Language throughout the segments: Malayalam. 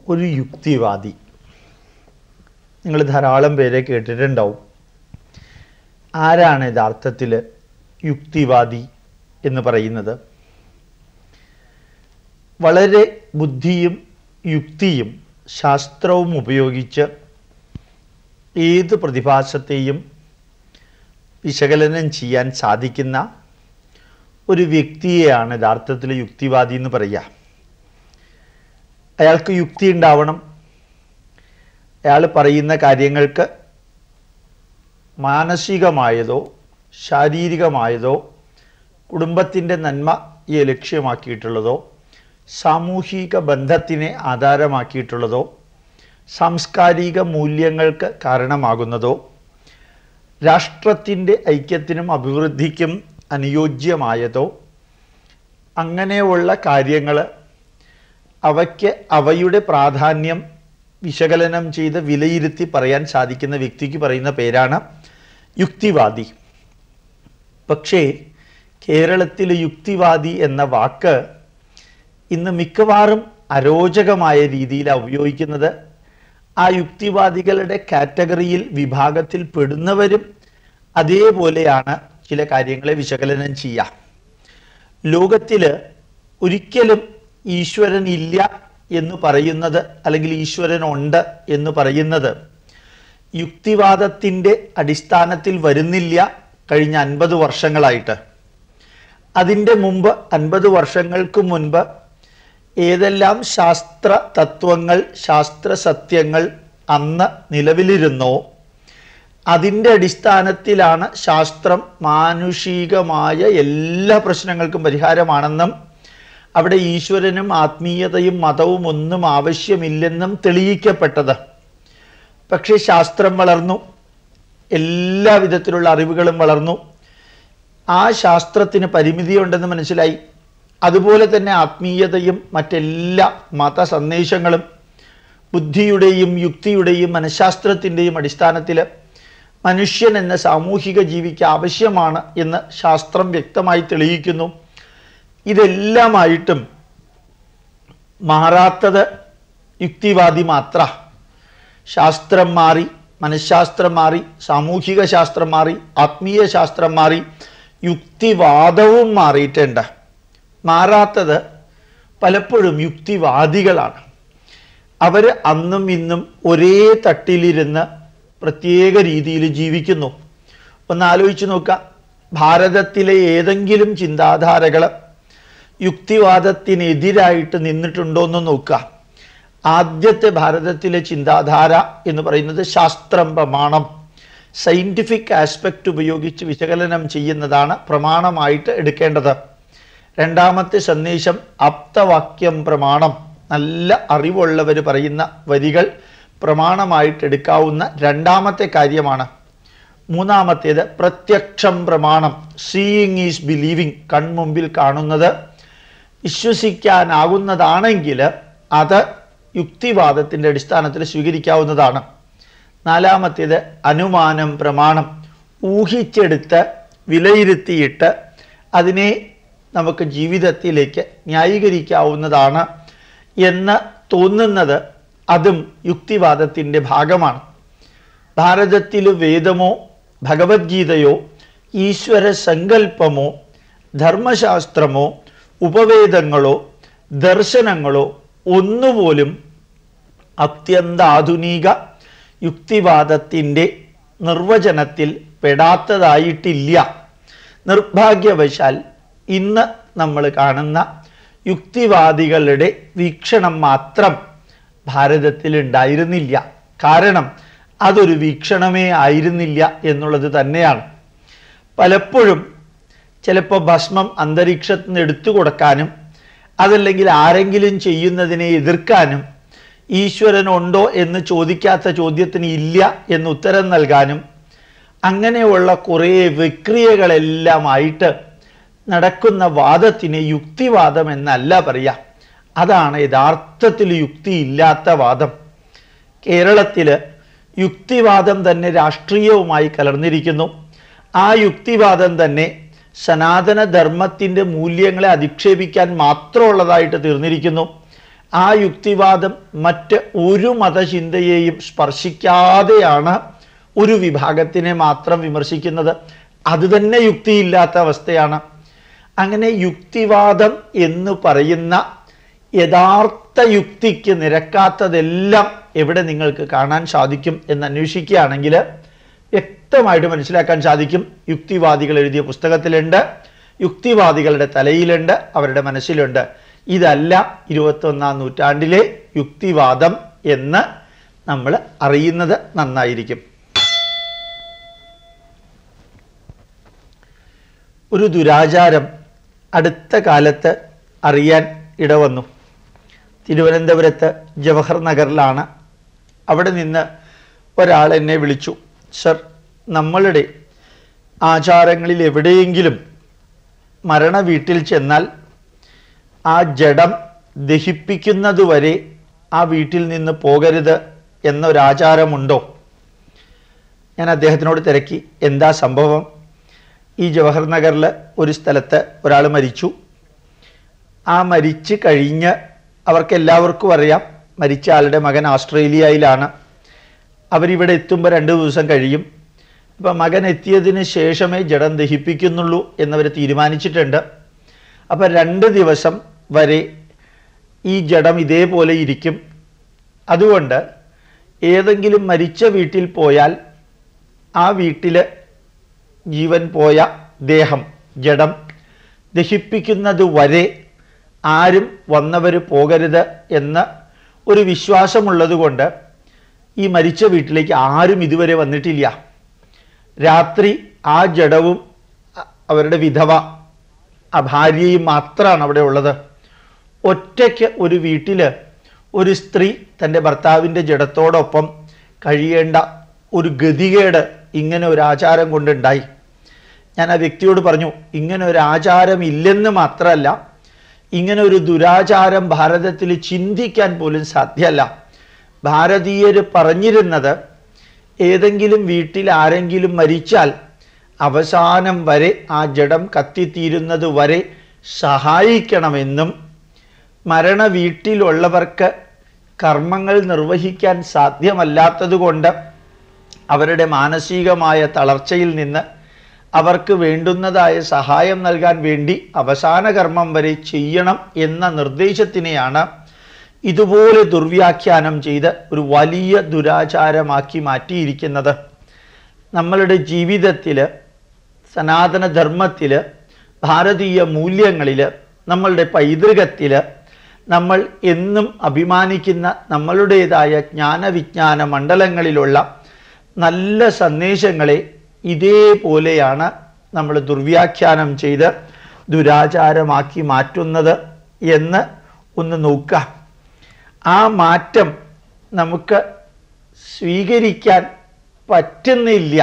ഒരു യുക്തിവാദി. നിങ്ങൾ ധാരാളം പേരെ കേട്ടിട്ടുണ്ടാവും. ആരാണ് യഥാർത്ഥത്തിൽ യുക്തിവാദി എന്ന് പറയുന്നത്? വളരെ ബുദ്ധിയും യുക്തിയും ശാസ്ത്രവും ഉപയോഗിച്ച് ഏത് പ്രതിഭാസത്തെയും വിശകലനം ചെയ്യാൻ സാധിക്കുന്ന ഒരു വ്യക്തിയെയാണ് യഥാർത്ഥത്തിൽ യുക്തിവാദി എന്ന് പറയുക. അയാൾക്ക് യുക്തി ഉണ്ടാവണം. അയാൾ പറയുന്ന കാര്യങ്ങൾക്ക് മാനസികമായതോ ശാരീരികമായതോ കുടുംബത്തിൻ്റെ നന്മയെ ലക്ഷ്യമാക്കിയിട്ടുള്ളതോ സാമൂഹിക ബന്ധത്തിനെ ആധാരമാക്കിയിട്ടുള്ളതോ സാംസ്കാരിക മൂല്യങ്ങൾക്ക് കാരണമാകുന്നതോ രാഷ്ട്രത്തിൻ്റെ ഐക്യത്തിനും അഭിവൃദ്ധിക്കും അനുയോജ്യമായതോ അങ്ങനെയുള്ള കാര്യങ്ങൾ അവയ്ക്ക് അവയുടെ പ്രാധാന്യം വിശകലനം ചെയ്ത് വിലയിരുത്തി പറയാൻ സാധിക്കുന്ന വ്യക്തിക്ക് പറയുന്ന പേരാണ് യുക്തിവാദി. പക്ഷേ കേരളത്തിൽ യുക്തിവാദി എന്ന വാക്ക് ഇന്ന് മിക്കവാറും അരോചകമായ രീതിയിലാണ് ഉപയോഗിക്കുന്നത്. ആ യുക്തിവാദികളുടെ കാറ്റഗറിയിൽ വിഭാഗത്തിൽ പെടുന്നവരും അതേപോലെയാണ് ചില കാര്യങ്ങളെ വിശകലനം ചെയ്യുക. ലോകത്തിൽ ഒരിക്കലും ഈശ്വരൻ ഇല്ല എന്ന് പറയുന്നത് അല്ലെങ്കിൽ ഈശ്വരൻ ഉണ്ട് എന്ന് പറയുന്നത് യുക്തിവാദത്തിൻ്റെ അടിസ്ഥാനത്തിൽ വരുന്നില്ല കഴിഞ്ഞ 50 വർഷങ്ങളായിട്ട്. അതിൻ്റെ മുമ്പ് 50 വർഷങ്ങൾക്ക് മുൻപ് ഏതെല്ലാം ശാസ്ത്ര തത്വങ്ങൾ ശാസ്ത്ര സത്യങ്ങൾ അന്ന് നിലവിലിരുന്നോ അതിൻ്റെ അടിസ്ഥാനത്തിലാണ് ശാസ്ത്രം മാനുഷികമായ എല്ലാ പ്രശ്നങ്ങൾക്കും പരിഹാരമാണെന്നും അവിടെ ഈശ്വരനും ആത്മീയതയും മതവും ഒന്നും ആവശ്യമില്ലെന്നും തെളിയിക്കപ്പെട്ടത്. പക്ഷേ ശാസ്ത്രം വളർന്നു, എല്ലാ വിധത്തിലുള്ള അറിവുകളും വളർന്നു. ആ ശാസ്ത്രത്തിന് പരിമിതിയുണ്ടെന്ന് മനസ്സിലായി. അതുപോലെ തന്നെ ആത്മീയതയും മറ്റെല്ലാ മത സന്ദേശങ്ങളും ബുദ്ധിയുടെയും യുക്തിയുടെയും മനഃശാസ്ത്രത്തിൻ്റെയും അടിസ്ഥാനത്തിൽ മനുഷ്യൻ എന്ന സാമൂഹിക ജീവിക്ക് ആവശ്യമാണ് എന്ന് ശാസ്ത്രം വ്യക്തമായി തെളിയിക്കുന്നു. ഇതെല്ലാമായിട്ടും മാറാത്തത് യുക്തിവാദി മാത്ര. ശാസ്ത്രം മാറി, മനഃശാസ്ത്രം മാറി, സാമൂഹിക ശാസ്ത്രം മാറി, ആത്മീയ ശാസ്ത്രം മാറി, യുക്തിവാദവും മാറിയിട്ടുണ്ട്. മാറാത്തത് പലപ്പോഴും യുക്തിവാദികളാണ്. അവർ അന്നും ഇന്നും ഒരേ തട്ടിലിരുന്ന് പ്രത്യേക രീതിയിൽ ജീവിക്കുന്നു. ഒന്ന് ആലോചിച്ച് നോക്കുക, ഭാരതത്തിലെ ഏതെങ്കിലും ചിന്താധാരകൾ യുക്തിവാദത്തിനെതിരായിട്ട് നിന്നിട്ടുണ്ടോ എന്ന് നോക്കുക. ആദ്യത്തെ ഭാരതത്തിലെ ചിന്താധാര എന്ന് പറയുന്നത് ശാസ്ത്രം പ്രമാണം, സയൻറ്റിഫിക് ആസ്പെക്റ്റ് ഉപയോഗിച്ച് വിശകലനം ചെയ്യുന്നതാണ് പ്രമാണമായിട്ട് എടുക്കേണ്ടത്. രണ്ടാമത്തെ സന്ദേശം ആപ്തവാക്യം പ്രമാണം, നല്ല അറിവുള്ളവർ പറയുന്ന വരികൾ പ്രമാണമായിട്ട് എടുക്കാവുന്ന രണ്ടാമത്തെ കാര്യമാണ്. മൂന്നാമത്തേത് പ്രത്യക്ഷം പ്രമാണം, സീയിങ് ഈസ് ബിലീവിങ്, കൺമുമ്പിൽ കാണുന്നത് വിശ്വസിക്കാനാകുന്നതാണെങ്കിൽ അത് യുക്തിവാദത്തിൻ്റെ അടിസ്ഥാനത്തിൽ സ്വീകരിക്കാവുന്നതാണ്. നാലാമത്തേത് അനുമാനം പ്രമാണം, ഊഹിച്ചെടുത്ത് വിലയിരുത്തിയിട്ട് അതിനെ നമുക്ക് ജീവിതത്തിലേക്ക് ന്യായീകരിക്കാവുന്നതാണ് എന്ന് തോന്നുന്നത് അതും യുക്തിവാദത്തിൻ്റെ ഭാഗമാണ്. ഭാരതത്തിൽ വേദമോ ഭഗവത്ഗീതയോ ഈശ്വര സങ്കല്പമോ ധർമ്മശാസ്ത്രമോ ഉപവേദങ്ങളോ ദർശനങ്ങളോ ഒന്നുപോലും അത്യന്താധുനിക യുക്തിവാദത്തിൻ്റെ നിർവചനത്തിൽ പെടാത്തതായിട്ടില്ല. നിർഭാഗ്യവശാൽ ഇന്ന് നമ്മൾ കാണുന്ന യുക്തിവാദികളുടെ വീക്ഷണം മാത്രം ഭാരതത്തിൽ ഉണ്ടായിരുന്നില്ല. കാരണം അതൊരു വീക്ഷണമേ ആയിരുന്നില്ല എന്നുള്ളത് തന്നെയാണ്. പലപ്പോഴും ചിലപ്പോൾ ഭസ്മം അന്തരീക്ഷത്തിൽ നിന്ന് എടുത്തു കൊടുക്കാനും അതല്ലെങ്കിൽ ആരെങ്കിലും ചെയ്യുന്നതിനെ എതിർക്കാനും ഈശ്വരനുണ്ടോ എന്ന് ചോദിക്കാത്ത ചോദ്യത്തിന് ഇല്ല എന്ന് ഉത്തരം നൽകാനും അങ്ങനെയുള്ള കുറേ വിക്രിയകളെല്ലാമായിട്ട് നടക്കുന്ന വാദത്തിന് യുക്തിവാദം എന്നല്ല പറയുക. അതാണ് യഥാർത്ഥത്തിൽ യുക്തിയില്ലാത്ത വാദം. കേരളത്തിൽ യുക്തിവാദം തന്നെ രാഷ്ട്രീയവുമായി കലർന്നിരിക്കുന്നു. ആ യുക്തിവാദം തന്നെ സനാതന ധർമ്മത്തിൻ്റെ മൂല്യങ്ങളെ അധിക്ഷേപിക്കാൻ മാത്രമുള്ളതായിട്ട് തീർന്നിരിക്കുന്നു. ആ യുക്തിവാദം മറ്റ് ഒരു മതചിന്തയെയും സ്പർശിക്കാതെയാണ് ഒരു വിഭാഗത്തിനെ മാത്രം വിമർശിക്കുന്നത്. അത് തന്നെ യുക്തിയില്ലാത്ത അവസ്ഥയാണ്. അങ്ങനെ യുക്തിവാദം എന്ന് പറയുന്ന യഥാർത്ഥ യുക്തിക്ക് നിരക്കാത്തതെല്ലാം എവിടെ നിങ്ങൾക്ക് കാണാൻ സാധിക്കും എന്ന് അന്വേഷിക്കുകയാണെങ്കിൽ വ്യക്തമായിട്ട് മനസ്സിലാക്കാൻ സാധിക്കും. യുക്തിവാദികൾ എഴുതിയ പുസ്തകത്തിലുണ്ട്, യുക്തിവാദികളുടെ തലയിലുണ്ട്, അവരുടെ മനസ്സിലുണ്ട്. ഇതല്ല 21ാം നൂറ്റാണ്ടിലെ യുക്തിവാദം എന്ന് നമ്മൾ അറിയുന്നത് നന്നായിരിക്കും. ഒരു ദുരാചാരം അടുത്ത കാലത്ത് അറിയാൻ ഇടവന്നു. തിരുവനന്തപുരത്ത് ജവഹർ നഗറിലാണ്. അവിടെ നിന്ന് ഒരാൾ എന്നെ വിളിച്ചു, സർ, നമ്മളുടെ ആചാരങ്ങളിൽ എവിടെയെങ്കിലും മരണ വീട്ടിൽ ചെന്നാൽ ആ ജഡം ദഹിപ്പിക്കുന്നതുവരെ ആ വീട്ടിൽ നിന്ന് പോകരുത് എന്നൊരാചാരമുണ്ടോ? ഞാൻ അദ്ദേഹത്തിനോട് തിരക്കി, എന്താ സംഭവം? ഈ ജവഹർ നഗറിൽ ഒരു സ്ഥലത്ത് ഒരാൾ മരിച്ചു. ആ മരിച്ച് കഴിഞ്ഞ് അവർക്കെല്ലാവർക്കും അറിയാം മരിച്ച ആളുടെ മകൻ ഓസ്ട്രേലിയയിലാണ്. അവരിവിടെ എത്തുമ്പോൾ 2 ദിവസം കഴിയും. അപ്പം മകൻ എത്തിയതിന് ശേഷമേ ജഡം ദഹിപ്പിക്കുന്നുള്ളൂ എന്നവർ തീരുമാനിച്ചിട്ടുണ്ട്. അപ്പം 2 ദിവസം വരെ ഈ ജഡം ഇതേപോലെ ഇരിക്കും. അതുകൊണ്ട് ഏതെങ്കിലും മരിച്ച വീട്ടിൽ പോയാൽ ആ വീട്ടിൽ ജീവൻ പോയ ദേഹം, ജഡം ദഹിപ്പിക്കുന്നത് വരെ ആരും വന്നവർ പോകരുത് എന്ന ഒരു വിശ്വാസമുള്ളത് കൊണ്ട് ഈ മരിച്ച വീട്ടിലേക്ക് ആരും ഇതുവരെ വന്നിട്ടില്ല. രാത്രി ആ ജഡവും അവരുടെ വിധവ, ആ ഭാര്യയും മാത്രമാണ് അവിടെ ഉള്ളത്. ഒറ്റയ്ക്ക് ഒരു വീട്ടിൽ ഒരു സ്ത്രീ തൻ്റെ ഭർത്താവിൻ്റെ ജഡത്തോടൊപ്പം കഴിയേണ്ട ഒരു ഗതികേട് ഇങ്ങനെ ഒരു ആചാരം കൊണ്ടുണ്ടായി. ഞാൻ ആ വ്യക്തിയോട് പറഞ്ഞു, ഇങ്ങനെ ഒരു ആചാരം ഇല്ലെന്ന് മാത്രമല്ല, ഇങ്ങനെ ഒരു ദുരാചാരം ഭാരതത്തിൽ ചിന്തിക്കാൻ പോലും സാധ്യമല്ല. ഭാരതീയർ പറഞ്ഞിരുന്നത് ഏതെങ്കിലും വീട്ടിൽ ആരെങ്കിലും മരിച്ചാൽ അവസാനം വരെ ആ ജഡം കത്തിത്തീരുന്നത് വരെ സഹായിക്കണമെന്നും മരണ വീട്ടിലുള്ളവർക്ക് കർമ്മങ്ങൾ നിർവഹിക്കാൻ സാധ്യമല്ലാത്തതുകൊണ്ട് അവരുടെ മാനസികമായ തളർച്ചയിൽ നിന്ന് അവർക്ക് വേണ്ടുന്നതായ സഹായം നൽകാൻ വേണ്ടി അവസാന കർമ്മം വരെ ചെയ്യണം എന്ന നിർദ്ദേശത്തിനെയാണ് ഇതുപോലെ ദുർവ്യാഖ്യാനം ചെയ്ത് ഒരു വലിയ ദുരാചാരമാക്കി മാറ്റിയിരിക്കുന്നത്. നമ്മളുടെ ജീവിതത്തിൽ, സനാതനധർമ്മത്തിൽ, ഭാരതീയ മൂല്യങ്ങളിൽ, നമ്മളുടെ പൈതൃകത്തിൽ നമ്മൾ എന്നും അഭിമാനിക്കുന്ന നമ്മളുടേതായ ജ്ഞാനവിജ്ഞാന മണ്ഡലങ്ങളിലുള്ള നല്ല സന്ദേശങ്ങളെ ഇതേപോലെയാണ് നമ്മൾ ദുർവ്യാഖ്യാനം ചെയ്ത് ദുരാചാരമാക്കി മാറ്റുന്നത് എന്ന് ഒന്ന് നോക്കാം. ആ മാറ്റം നമുക്ക് സ്വീകരിക്കാൻ പറ്റുന്നില്ല.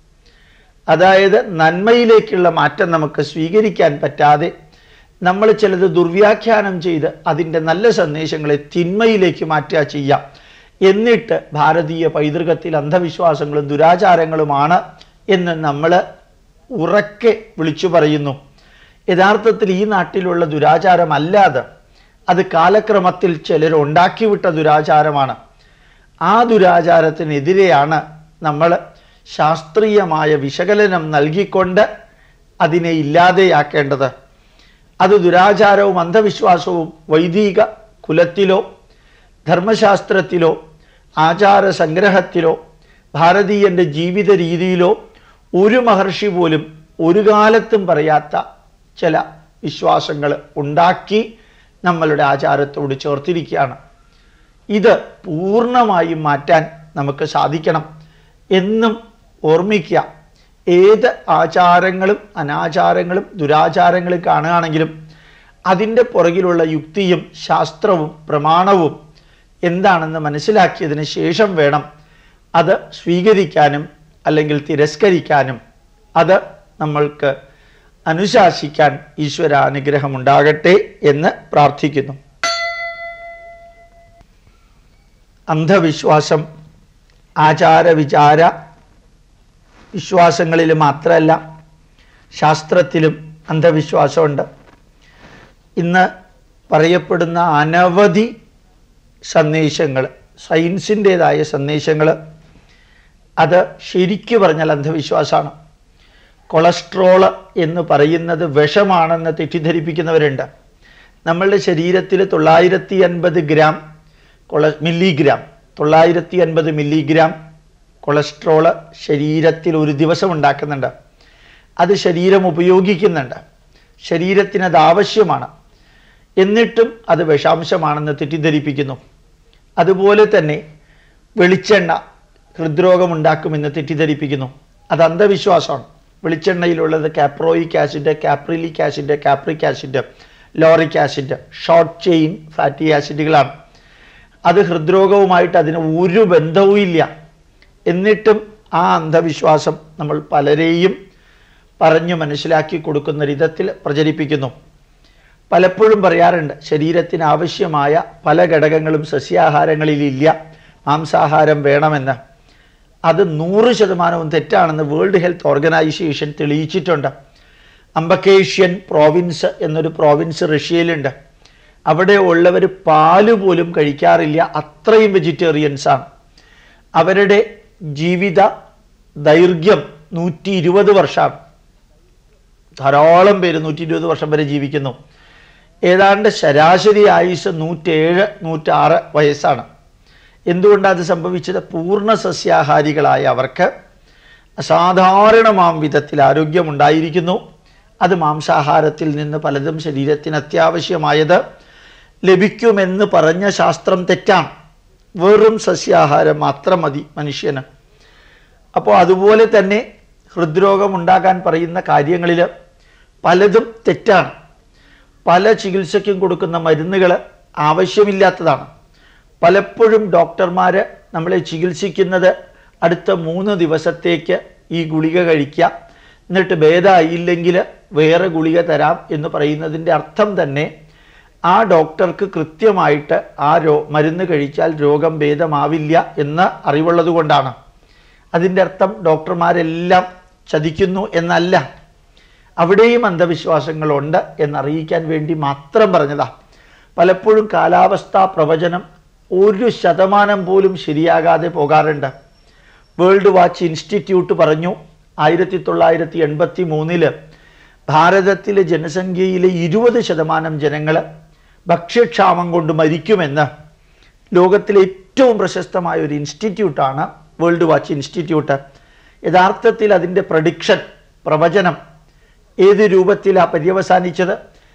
അതായത് നന്മയിലേക്കുള്ള മാറ്റം നമുക്ക് സ്വീകരിക്കാൻ പറ്റാതെ നമ്മൾ ചിലത് ദുർവ്യാഖ്യാനം ചെയ്ത് അതിൻ്റെ നല്ല സന്ദേശങ്ങളെ തിന്മയിലേക്ക് മാറ്റുക ചെയ്യാം. എന്നിട്ട് ഭാരതീയ പൈതൃകത്തിൽ അന്ധവിശ്വാസങ്ങളും ദുരാചാരങ്ങളുമാണ് എന്ന് നമ്മൾ ഉറക്കെ വിളിച്ചു പറയുന്നു. യഥാർത്ഥത്തിൽ ഈ നാട്ടിലുള്ള ദുരാചാരമല്ലാതെ അത് കാലക്രമത്തിൽ ചിലർ ഉണ്ടാക്കിവിട്ട ദുരാചാരമാണ്. ആ ദുരാചാരത്തിനെതിരെയാണ് നമ്മൾ ശാസ്ത്രീയമായ വിശകലനം നൽകിക്കൊണ്ട് അതിനെ ഇല്ലാതെയാക്കേണ്ടത്. അത് ദുരാചാരവും അന്ധവിശ്വാസവും വൈദിക കുലത്തിലോ ധർമ്മശാസ്ത്രത്തിലോ ആചാര സംഗ്രഹത്തിലോ ഭാരതീയൻ്റെ ജീവിത രീതിയിലോ ഒരു മഹർഷി പോലും ഒരു കാലത്തും പറയാത്ത ചില വിശ്വാസങ്ങൾ ഉണ്ടാക്കി നമ്മളുടെ ആചാരത്തോട് ചേർത്തിരിക്കുകയാണ്. ഇത് പൂർണ്ണമായും മാറ്റാൻ നമുക്ക് സാധിക്കണം. എന്നും ഓർമ്മിക്കുക, ഏത് ആചാരങ്ങളും അനാചാരങ്ങളും ദുരാചാരങ്ങളും കാണുകയാണെങ്കിലും അതിൻ്റെ പുറകിലുള്ള യുക്തിയും ശാസ്ത്രവും പ്രമാണവും എന്താണെന്ന് മനസ്സിലാക്കിയതിന് ശേഷം വേണം അത് സ്വീകരിക്കാനും അല്ലെങ്കിൽ തിരസ്കരിക്കാനും. അത് നമ്മൾക്ക് അനുശാസിക്കാൻ ഈശ്വരാനുഗ്രഹമുണ്ടാകട്ടെ എന്ന് പ്രാർത്ഥിക്കുന്നു. അന്ധവിശ്വാസം ആചാരവിചാര വിശ്വാസങ്ങളിൽ മാത്രമല്ല, ശാസ്ത്രത്തിലും അന്ധവിശ്വാസമുണ്ട്. ഇന്ന് പറയപ്പെടുന്ന അനവധി സന്ദേശങ്ങൾ, സയൻസിൻ്റേതായ സന്ദേശങ്ങൾ, അത് ശരിക്കു പറഞ്ഞാൽ അന്ധവിശ്വാസമാണ്. കൊളസ്ട്രോൾ എന്ന് പറയുന്നത് വിഷമാണെന്ന് തെറ്റിദ്ധരിപ്പിക്കുന്നവരുണ്ട്. നമ്മളുടെ ശരീരത്തിൽ 950 ഗ്രാം മില്ലിഗ്രാം 950 മില്ലിഗ്രാം കൊളസ്ട്രോള് ശരീരത്തിൽ ഒരു ദിവസം ഉണ്ടാക്കുന്നുണ്ട്. അത് ശരീരം ഉപയോഗിക്കുന്നുണ്ട്, ശരീരത്തിനത് ആവശ്യമാണ്. എന്നിട്ടും അത് വിഷാംശമാണെന്ന് തെറ്റിദ്ധരിപ്പിക്കുന്നു. അതുപോലെ തന്നെ വെളിച്ചെണ്ണ ഹൃദ്രോഗമുണ്ടാക്കുമെന്ന് തെറ്റിദ്ധരിപ്പിക്കുന്നു. അത് അന്ധവിശ്വാസമാണ്. വെളിച്ചെണ്ണയിലുള്ളത് caproic acid, caprylic acid, capric acid, lauric acid, short chain fatty ആസിഡുകളാണ്. അത് ഹൃദ്രോഗവുമായിട്ട് അതിന് ഒരു ബന്ധവുമില്ല. എന്നിട്ടും ആ അന്ധവിശ്വാസം നമ്മൾ പലരെയും പറഞ്ഞു മനസ്സിലാക്കി കൊടുക്കുന്ന വിധത്തിൽ പ്രചരിപ്പിക്കുന്നു. പലപ്പോഴും പറയാറുണ്ട്, ശരീരത്തിന് ആവശ്യമായ പല ഘടകങ്ങളും സസ്യാഹാരങ്ങളിലില്ല, മാംസാഹാരം വേണമെന്ന്. അത് 100% തെറ്റാണെന്ന് വേൾഡ് ഹെൽത്ത് ഓർഗനൈസേഷൻ തെളിയിച്ചിട്ടുണ്ട്. അംബക്കേഷ്യൻ പ്രോവിൻസ് എന്നൊരു പ്രോവിൻസ് റഷ്യയിലുണ്ട്. അവിടെ ഉള്ളവർ പാല് പോലും കഴിക്കാറില്ല, അത്രയും വെജിറ്റേറിയൻസാണ്. അവരുടെ ജീവിത ദൈർഘ്യം 120 വർഷമാണ്. ധാരാളം പേര് 120 വർഷം വരെ ജീവിക്കുന്നു. ഏതാണ്ട് ശരാശരി ആയുസ് 107-106 വയസ്സാണ്. എന്തുകൊണ്ടാണ് അത് സംഭവിച്ചത്? പൂർണ്ണ സസ്യാഹാരികളായ അവർക്ക് അസാധാരണമാം വിധത്തിൽ ആരോഗ്യമുണ്ടായിരിക്കുന്നു. അത് മാംസാഹാരത്തിൽ നിന്ന് പലതും ശരീരത്തിന് അത്യാവശ്യമായത് ലഭിക്കുമെന്ന് പറഞ്ഞ ശാസ്ത്രം തെറ്റാണ്. വെറും സസ്യാഹാരം മാത്രം മതി മനുഷ്യന്. അപ്പോൾ അതുപോലെ തന്നെ ഹൃദ്രോഗം ഉണ്ടാകാൻ പറയുന്ന കാര്യങ്ങളിൽ പലതും തെറ്റാണ്. പല ചികിത്സയ്ക്കും കൊടുക്കുന്ന മരുന്നുകൾ ആവശ്യമില്ലാത്തതാണ്. പലപ്പോഴും ഡോക്ടർമാർ നമ്മളെ ചികിത്സിക്കുന്നത് അടുത്ത 3 ദിവസത്തേക്ക് ഈ ഗുളിക കഴിക്കുക, എന്നിട്ട് ഭേദമായില്ലെങ്കിൽ വേറെ ഗുളിക തരാം എന്ന് പറയുന്നതിൻ്റെ അർത്ഥം തന്നെ ആ ഡോക്ടർക്ക് കൃത്യമായിട്ട് ആ മരുന്ന് കഴിച്ചാൽ രോഗം ഭേദമാവില്ല എന്ന് അറിവുള്ളത് കൊണ്ടാണ്. അതിൻ്റെ അർത്ഥം ഡോക്ടർമാരെല്ലാം ചതിക്കുന്നു എന്നല്ല. അവിടെയും അന്ധവിശ്വാസങ്ങളുണ്ട് എന്നറിയിക്കാൻ വേണ്ടി മാത്രം പറഞ്ഞതാണ്. പലപ്പോഴും കാലാവസ്ഥാ പ്രവചനം 1% പോലും ശരിയാകാതെ പോകാറുണ്ട്. വേൾഡ് വാച്ച് ഇൻസ്റ്റിറ്റ്യൂട്ട് പറഞ്ഞു 1983 ഭാരതത്തിലെ ജനസംഖ്യയിലെ 20% ജനങ്ങൾ ഭക്ഷ്യക്ഷാമം കൊണ്ട് മരിക്കുമെന്ന് ലോകത്തിലെ ഏറ്റവും പ്രശസ്തമായ ഒരു ഇൻസ്റ്റിറ്റ്യൂട്ടാണ് വേൾഡ് വാച്ച് ഇൻസ്റ്റിറ്റ്യൂട്ട്. യഥാർത്ഥത്തിൽ അതിൻ്റെ പ്രവചനം ഏത് രൂപത്തിലാണ് പര്യവസാനിച്ചത്?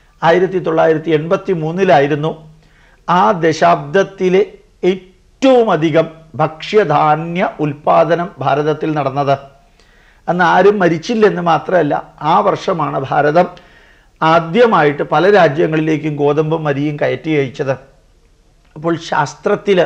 1983 ആ ദശാബ്ദത്തിലെ ഏറ്റവും അധികം ഭക്ഷ്യധാന്യ ഉൽപാദനം ഭാരതത്തിൽ നടന്നത്. അന്ന് ആരും മരിച്ചില്ലെന്ന് മാത്രമല്ല, ആ വർഷമാണ് ഭാരതം ആദ്യമായിട്ട് പല രാജ്യങ്ങളിലേക്കും ഗോതമ്പും അരിയും കയറ്റി അയച്ചത്. അപ്പോൾ ശാസ്ത്രത്തിൽ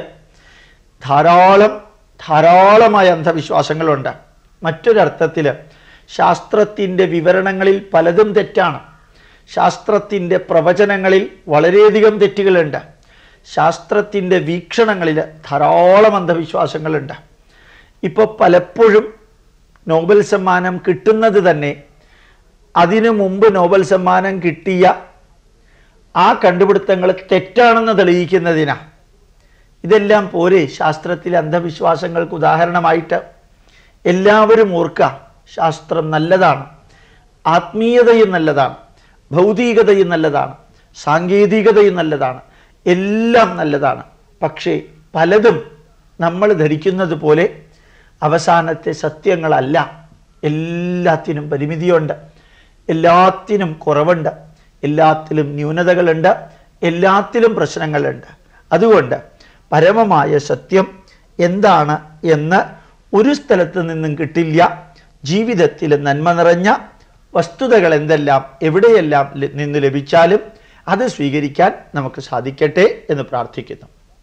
ധാരാളമായ അന്ധവിശ്വാസങ്ങളുണ്ട്. മറ്റൊരർത്ഥത്തിൽ ശാസ്ത്രത്തിൻ്റെ വിവരണങ്ങളിൽ പലതും തെറ്റാണ്. ശാസ്ത്രത്തിൻ്റെ പ്രവചനങ്ങളിൽ വളരെയധികം തെറ്റുകളുണ്ട്. ശാസ്ത്രത്തിൻ്റെ വീക്ഷണങ്ങളിൽ ധാരാളം അന്ധവിശ്വാസങ്ങളുണ്ട്. ഇപ്പോൾ പലപ്പോഴും നോബൽ സമ്മാനം കിട്ടുന്നത് തന്നെ അതിനു മുമ്പ് നോബൽ സമ്മാനം കിട്ടിയ ആ കണ്ടുപിടുത്തങ്ങൾ തെറ്റാണെന്ന് തെളിയിക്കുന്നതിനാണ്. ഇതെല്ലാം പോരെ ശാസ്ത്രത്തിലെ അന്ധവിശ്വാസങ്ങൾക്ക് ഉദാഹരണമായിട്ട്? എല്ലാവരും ഓർക്കുക, ശാസ്ത്രം നല്ലതാണ്, ആത്മീയതയും നല്ലതാണ്, ഭൗതികതയും നല്ലതാണ്, സാങ്കേതികതയും നല്ലതാണ്, എല്ലാം നല്ലതാണ്. പക്ഷേ പലതും നമ്മൾ ധരിക്കുന്നത് പോലെ അവസാനത്തെ സത്യങ്ങളല്ല. എല്ലാത്തിനും പരിമിതിയുണ്ട്, എല്ലാത്തിനും കുറവുണ്ട്, എല്ലാത്തിലും ന്യൂനതകളുണ്ട്, എല്ലാത്തിലും പ്രശ്നങ്ങളുണ്ട്. അതുകൊണ്ട് പരമമായ സത്യം എന്താണ് എന്ന് ഒരു സ്ഥലത്ത് നിന്നും കിട്ടില്ല. ജീവിതത്തിൽ നന്മ നിറഞ്ഞ വസ്തുതകൾ എന്തെല്ലാം എവിടെയെല്ലാം നിന്ന് ലഭിച്ചാലും അത് സ്വീകരിക്കാൻ നമുക്ക് സാധിക്കട്ടെ എന്ന് പ്രാർത്ഥിക്കുന്നു.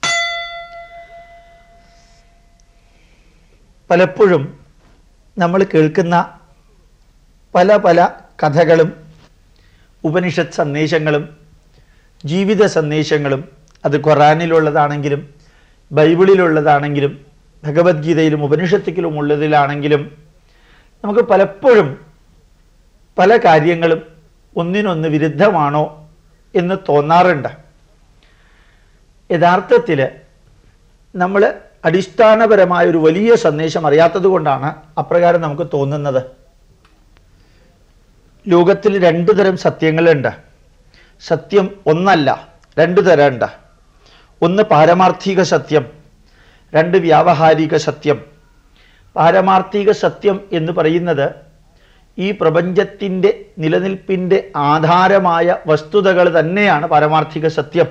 പലപ്പോഴും നമ്മൾ കേൾക്കുന്ന പല കഥകളും ഉപനിഷത്ത് സന്ദേശങ്ങളും ജീവിത സന്ദേശങ്ങളും അത് ഖുർആനിലുള്ളതാണെങ്കിലും ബൈബിളിലുള്ളതാണെങ്കിലും ഭഗവത്ഗീതയിലും ഉപനിഷത്തിലും ഉള്ളതിലാണെങ്കിലും നമുക്ക് പലപ്പോഴും പല കാര്യങ്ങളും ഒന്നിനൊന്ന് വിരുദ്ധമാണോ എന്ന് തോന്നാറുണ്ട്. യഥാർത്ഥത്തിൽ നമ്മൾ അടിസ്ഥാനപരമായ ഒരു വലിയ സന്ദേശം അറിയാത്തത് കൊണ്ടാണ് അപ്രകാരം നമുക്ക് തോന്നുന്നത്. ലോകത്തിൽ 2 തരം സത്യങ്ങളുണ്ട്. സത്യം ഒന്നല്ല, 2 തരമുണ്ട്. ഒന്ന് പാരമാർത്ഥിക സത്യം, 2 വ്യാവഹാരിക സത്യം. പാരമാർത്ഥിക സത്യം എന്ന് പറയുന്നത് ഈ പ്രപഞ്ചത്തിൻ്റെ നിലനിൽപ്പിൻ്റെ ആധാരമായ വസ്തുതകൾ തന്നെയാണ് പാരമാർത്ഥിക സത്യം.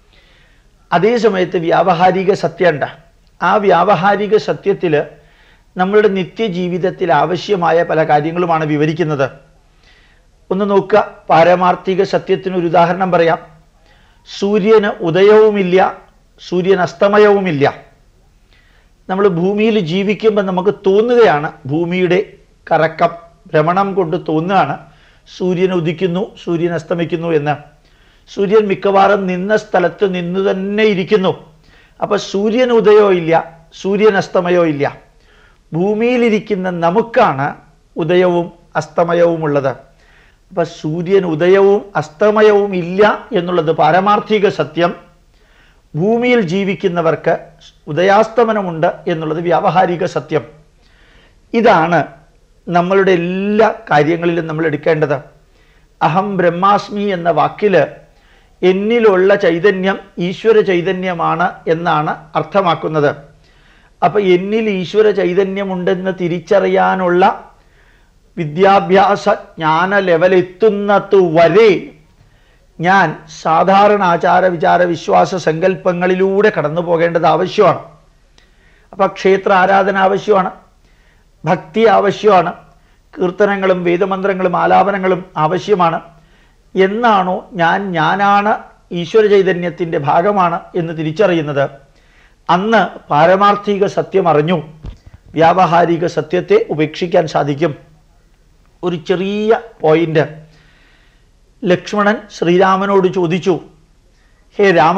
അതേ സമയത്ത് വ്യാവഹാരിക സത്യമുണ്ട്. ആ വ്യാവഹാരിക സത്യത്തിൽ നമ്മളുടെ നിത്യജീവിതത്തിൽ ആവശ്യമായ പല കാര്യങ്ങളുമാണ് വിവരിക്കുന്നത്. ഒന്ന് നോക്കുക, പാരമാർത്ഥിക സത്യത്തിനൊരു ഉദാഹരണം പറയാം. സൂര്യന് ഉദയവുമില്ല, സൂര്യൻ അസ്തമയവുമില്ല. നമ്മൾ ഭൂമിയിൽ ജീവിക്കുമ്പോൾ നമുക്ക് തോന്നുകയാണ്, ഭൂമിയുടെ കറക്കം ഭ്രമണം കൊണ്ട് തോന്നുകയാണ് സൂര്യൻ ഉദിക്കുന്നു, സൂര്യൻ അസ്തമിക്കുന്നു എന്ന്. സൂര്യൻ മിക്കവാറും നിന്ന സ്ഥലത്ത് നിന്ന് തന്നെ ഇരിക്കുന്നു. അപ്പോൾ സൂര്യൻ ഉദയോ ഇല്ല, സൂര്യൻ അസ്തമയോ ഇല്ല. ഭൂമിയിലിരിക്കുന്ന നമുക്കാണ് ഉദയവും അസ്തമയവും ഉള്ളത്. അപ്പം സൂര്യൻ ഉദയവും അസ്തമയവും ഇല്ല എന്നുള്ളത് പാരമാർത്ഥിക സത്യം. ഭൂമിയിൽ ജീവിക്കുന്നവർക്ക് ഉദയാസ്തമനമുണ്ട് എന്നുള്ളത് വ്യാവഹാരിക സത്യം. ഇതാണ് നമ്മളുടെ എല്ലാ കാര്യങ്ങളിലും നമ്മൾ എടുക്കേണ്ടത്. അഹം ബ്രഹ്മാസ്മി എന്ന വാക്കിൽ എന്നിലുള്ള ചൈതന്യം ഈശ്വര ചൈതന്യമാണ് എന്നാണ് അർത്ഥമാക്കുന്നത്. അപ്പം എന്നിൽ ഈശ്വര ചൈതന്യമുണ്ടെന്ന് തിരിച്ചറിയാനുള്ള വിദ്യാഭ്യാസ ജ്ഞാന ലെവലെത്തുന്നത് വരെ ഞാൻ സാധാരണ ആചാര വിചാര വിശ്വാസ സങ്കല്പങ്ങളിലൂടെ കടന്നു പോകേണ്ടത് ആവശ്യമാണ്. അപ്പം ക്ഷേത്ര ആരാധന ആവശ്യമാണ്, ഭക്തി ആവശ്യമാണ്, കീർത്തനങ്ങളും വേദമന്ത്രങ്ങളും ആലാപനങ്ങളും ആവശ്യമാണ്. എന്നാണോ ഞാനാണ് ഈശ്വര ചൈതന്യത്തിൻ്റെ ഭാഗമാണ് എന്ന് തിരിച്ചറിയുന്നത്, അന്ന് പാരമാർത്ഥിക സത്യം അറിഞ്ഞു വ്യാവഹാരിക സത്യത്തെ ഉപേക്ഷിക്കാൻ സാധിക്കും. ഒരു ചെറിയ പോയിന്റ്. ലക്ഷ്മണൻ ശ്രീരാമനോട് ചോദിച്ചു, ഹേ രാമ,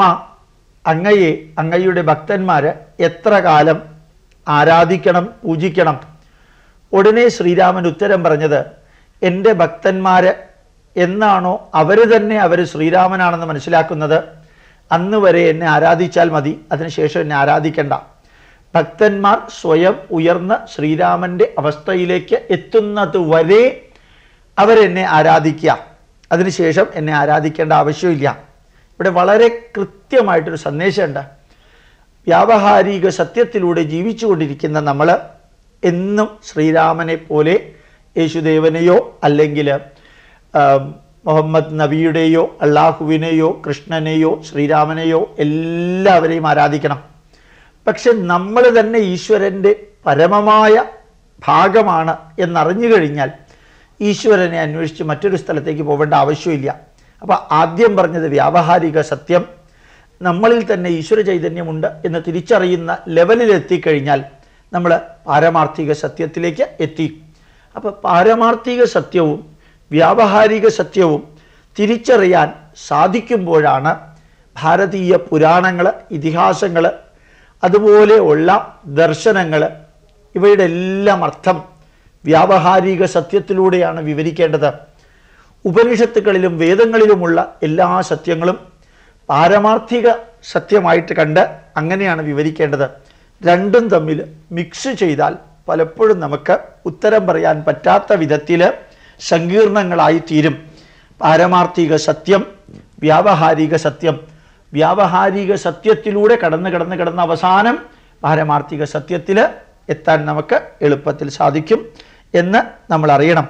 അങ്ങയുടെ ഭക്തന്മാർ എത്ര കാലം ആരാധിക്കണം, പൂജിക്കണം? ഉടനെ ശ്രീരാമൻ ഉത്തരം പറഞ്ഞത്, എൻ്റെ ഭക്തന്മാർ എന്നാണോ അവർ ശ്രീരാമനാണെന്ന് മനസ്സിലാക്കുന്നത് അന്ന് വരെ എന്നെ ആരാധിച്ചാൽ മതി, അതിനുശേഷം എന്നെ ആരാധിക്കണ്ട. ഭക്തന്മാർ സ്വയം ഉയർന്ന് ശ്രീരാമൻ്റെ അവസ്ഥയിലേക്ക് എത്തുന്നത് വരെ അവരെന്നെ ആരാധിക്കുക, അതിനുശേഷം എന്നെ ആരാധിക്കേണ്ട ആവശ്യമില്ല. ഇവിടെ വളരെ കൃത്യമായിട്ടൊരു സന്ദേശമുണ്ട്. വ്യാവഹാരിക സത്യത്തിലൂടെ ജീവിച്ചു കൊണ്ടിരിക്കുന്ന നമ്മൾ എന്നും ശ്രീരാമനെ പോലെ യേശുദേവനെയോ അല്ലെങ്കിൽ മുഹമ്മദ് നബിയുടെയോ അള്ളാഹുവിനെയോ കൃഷ്ണനെയോ ശ്രീരാമനെയോ എല്ലാവരെയും ആരാധിക്കണം. പക്ഷെ നമ്മൾ തന്നെ ഈശ്വരൻ്റെ പരമമായ ഭാഗമാണ് എന്നറിഞ്ഞു കഴിഞ്ഞാൽ ഈശ്വരനെ അന്വേഷിച്ച് മറ്റൊരു സ്ഥലത്തേക്ക് പോകേണ്ട ആവശ്യമില്ല. അപ്പോൾ ആദ്യം പറഞ്ഞത് വ്യാവഹാരിക സത്യം, നമ്മളിൽ തന്നെ ഈശ്വര ചൈതന്യമുണ്ട് എന്ന് തിരിച്ചറിയുന്ന ലെവലിലെത്തിക്കഴിഞ്ഞാൽ നമ്മൾ പാരമാർത്ഥിക സത്യത്തിലേക്ക് എത്തി. അപ്പോൾ പാരമാർത്ഥിക സത്യവും വ്യാവഹാരിക സത്യവും തിരിച്ചറിയാൻ സാധിക്കുമ്പോഴാണ് ഭാരതീയ പുരാണങ്ങൾ, ഇതിഹാസങ്ങൾ, അതുപോലെയുള്ള ദർശനങ്ങൾ, ഇവയുടെ എല്ലാം അർത്ഥം വ്യാവഹാരിക സത്യത്തിലൂടെയാണ് വിവരിക്കേണ്ടത്. ഉപനിഷത്തുകളിലും വേദങ്ങളിലുമുള്ള എല്ലാ സത്യങ്ങളും പാരമാർത്ഥിക സത്യമായിട്ട് കണ്ട് അങ്ങനെയാണ് വിവരിക്കേണ്ടത്. രണ്ടും തമ്മിൽ മിക്സ് ചെയ്താൽ പലപ്പോഴും നമുക്ക് ഉത്തരം പറയാൻ പറ്റാത്ത വിധത്തിൽ സങ്കീർണങ്ങളായി തീരും. പാരമാർത്ഥിക സത്യം, വ്യാവഹാരിക സത്യം, വ്യാവഹാരിക സത്യത്തിലൂടെ കടന്ന് അവസാനം പാരമാർത്ഥിക സത്യത്തിൽ എത്താൻ നമുക്ക് എളുപ്പത്തിൽ സാധിക്കും എന്ന് നമ്മൾ അറിയണം.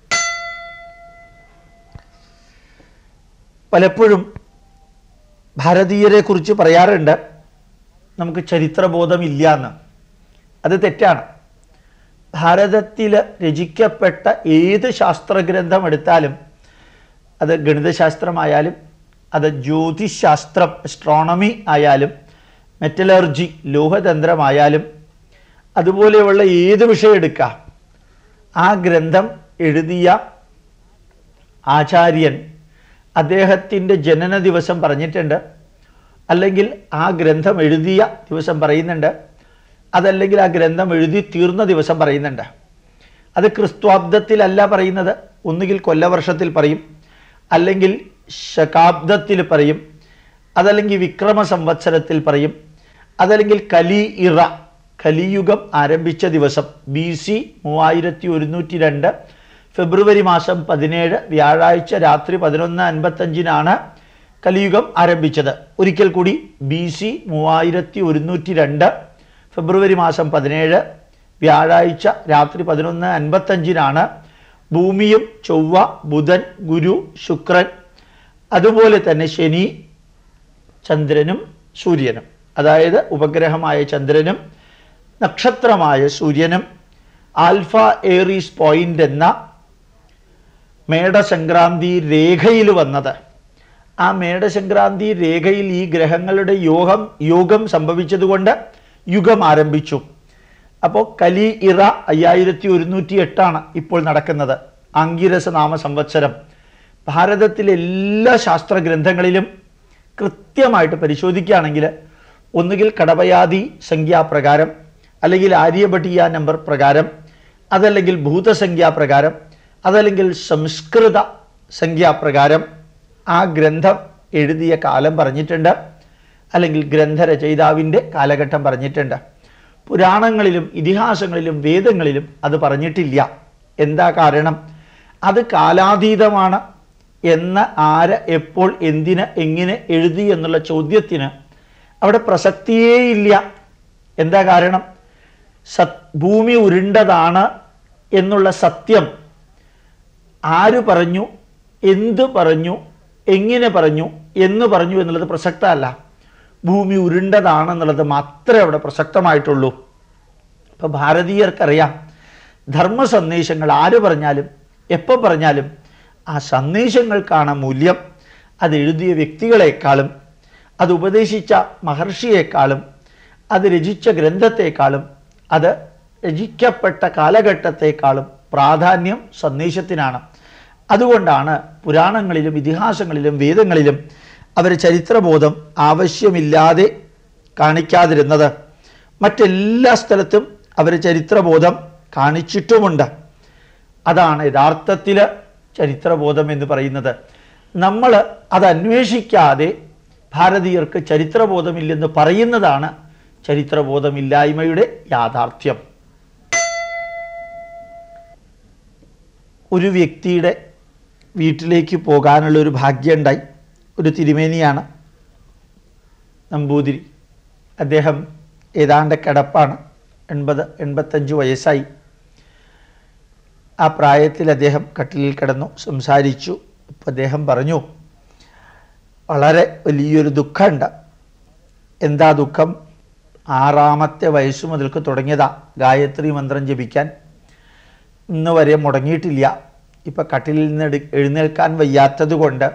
പലപ്പോഴും ഭാരതീയരെ കുറിച്ച് പറയാറുണ്ട് നമുക്ക് ചരിത്രബോധമില്ല എന്ന്. അത് തെറ്റാണ്. ഭാരതത്തിൽ രചിക്കപ്പെട്ട ഏത് ശാസ്ത്രഗ്രന്ഥം എടുത്താലും, അത് ഗണിതശാസ്ത്രമായാലും അത് ജ്യോതിശാസ്ത്രം അസ്ട്രോണമി ആയാലും മെറ്റലർജി ലോഹതന്ത്രമായാലും അതുപോലെയുള്ള ഏത് വിഷയം എടുക്കാം, ആ ഗ്രന്ഥം എഴുതിയ ആചാര്യൻ അദ്ദേഹത്തിൻ്റെ ജനന ദിവസം പറഞ്ഞിട്ടുണ്ട്, അല്ലെങ്കിൽ ആ ഗ്രന്ഥം എഴുതിയ ദിവസം പറയുന്നുണ്ട്, അതല്ലെങ്കിൽ ആ ഗ്രന്ഥം എഴുതി തീർന്ന ദിവസം പറയുന്നുണ്ട്. അത് ക്രിസ്ത്വാബ്ദത്തിലല്ല പറയുന്നത്, ഒന്നുകിൽ കൊല്ലവർഷത്തിൽ പറയും, അല്ലെങ്കിൽ ശകാബ്ദത്തിൽ പറയും, അതല്ലെങ്കിൽ വിക്രമ സംവത്സരത്തിൽ പറയും, അതല്ലെങ്കിൽ കലി ഇറ, കലിയുഗം ആരംഭിച്ച ദിവസം BC 3102 ഫെബ്രുവരി മാസം 17 വ്യാഴാഴ്ച രാത്രി 11:55 കലിയുഗം ആരംഭിച്ചത്. ഒരിക്കൽ കൂടി BC 3102 ഫെബ്രുവരി മാസം 17 വ്യാഴാഴ്ച രാത്രി 11:55 ഭൂമിയും ചൊവ്വ, ബുധൻ, ഗുരു, ശുക്രൻ, അതുപോലെ തന്നെ ശനി, ചന്ദ്രനും സൂര്യനും, അതായത് ഉപഗ്രഹമായ ചന്ദ്രനും നക്ഷത്രമായ സൂര്യനും ആൽഫ ഏറീസ് പോയിന്റ് എന്ന മേടസംക്രാന്തി രേഖയിൽ വന്നത്. ആ മേടസംക്രാന്തി രേഖയിൽ ഈ ഗ്രഹങ്ങളുടെ യോഗം സംഭവിച്ചതുകൊണ്ട് യുഗം ആരംഭിച്ചു. അപ്പോൾ കലി ഇറ 5108 ഇപ്പോൾ നടക്കുന്നത്. ആംഗിരസ നാമ സംവത്സരം. ഭാരതത്തിലെ എല്ലാ ശാസ്ത്ര ഗ്രന്ഥങ്ങളിലും കൃത്യമായിട്ട് പരിശോധിക്കുകയാണെങ്കിൽ ഒന്നുകിൽ കടവയാതി സംഖ്യാപ്രകാരം, അല്ലെങ്കിൽ ആര്യഭട്ടീയ നമ്പർ പ്രകാരം, അതല്ലെങ്കിൽ ഭൂതസംഖ്യാപ്രകാരം, അതല്ലെങ്കിൽ സംസ്കൃത സംഖ്യാപ്രകാരം ആ ഗ്രന്ഥം എഴുതിയ കാലം പറഞ്ഞിട്ടുണ്ട്, അല്ലെങ്കിൽ ഗ്രന്ഥരചയിതാവിൻ്റെ കാലഘട്ടം പറഞ്ഞിട്ടുണ്ട്. പുരാണങ്ങളിലും ഇതിഹാസങ്ങളിലും വേദങ്ങളിലും അത് പറഞ്ഞിട്ടില്ല. എന്താ കാരണം? അത് കാലാതീതമാണ് എന്ന് ആര്, എപ്പോൾ, എന്തിന്, എങ്ങനെ എഴുതി എന്നുള്ള ചോദ്യത്തിന് അവിടെ പ്രസക്തിയേയില്ല. എന്താ കാരണം? ഭൂമി ഉരുണ്ടതാണ് എന്നുള്ള സത്യം ആര് പറഞ്ഞു, എന്ത് പറഞ്ഞു, എങ്ങനെ പറഞ്ഞു, എന്ന് പറഞ്ഞു എന്നുള്ളത് പ്രസക്തമല്ല. ഭൂമി ഉരുണ്ടതാണെന്നുള്ളത് മാത്രമേ അവിടെ പ്രസക്തമായിട്ടുള്ളൂ. ഇപ്പം ഭാരതീയർക്കറിയാം, ധർമ്മ സന്ദേശങ്ങൾ ആര് പറഞ്ഞാലും എപ്പോൾ പറഞ്ഞാലും ആ സന്ദേശങ്ങൾക്കാണ് മൂല്യം. അത് എഴുതിയ വ്യക്തികളെക്കാളും, അത് ഉപദേശിച്ച മഹർഷിയേക്കാളും, അത് രചിച്ച ഗ്രന്ഥത്തെക്കാളും, അത് രചിക്കപ്പെട്ട കാലഘട്ടത്തെക്കാളും പ്രാധാന്യം സന്ദേശത്തിനാണ്. അതുകൊണ്ടാണ് പുരാണങ്ങളിലും ഇതിഹാസങ്ങളിലും വേദങ്ങളിലും അവർ ചരിത്രബോധം ആവശ്യമില്ലാതെ കാണിക്കാതിരുന്നത്. മറ്റെല്ലാ സ്ഥലത്തും അവർ ചരിത്രബോധം കാണിച്ചിട്ടുമുണ്ട്. അതാണ് യഥാർത്ഥത്തിൽ ചരിത്രബോധം എന്ന് പറയുന്നത്. നമ്മൾ അത് അന്വേഷിക്കാതെ ഭാരതീയർക്ക് ചരിത്രബോധമില്ലെന്ന് പറയുന്നതാണ് ചരിത്രബോധമില്ലായ്മയുടെ യാഥാർത്ഥ്യം. ഒരു വ്യക്തിയുടെ വീട്ടിലേക്ക് പോകാനുള്ളൊരു ഭാഗ്യമുണ്ടായി. ഒരു തിരുമേനിയാണ്, നമ്പൂതിരി. അദ്ദേഹം ഏതാണ്ട് കിടപ്പാണ്, 80-85 വയസ്സായി. ആ പ്രായത്തിൽ അദ്ദേഹം കട്ടിലിൽ കിടന്നു, സംസാരിച്ചു. അപ്പം അദ്ദേഹം പറഞ്ഞു, വളരെ വലിയൊരു ദുഃഖമുണ്ട്. എന്താ ദുഃഖം? 6-ാമത്തെ വയസ്സു മുതൽക്ക് തുടങ്ങിയതാ ഗായത്രി മന്ത്രം ജപിക്കാൻ. ഇന്ന് വരെ മുടങ്ങിയിട്ടില്ല. ഇപ്പം കട്ടിലിൽ നിന്ന് എഴുന്നേൽക്കാൻ വയ്യാത്തത് കൊണ്ട്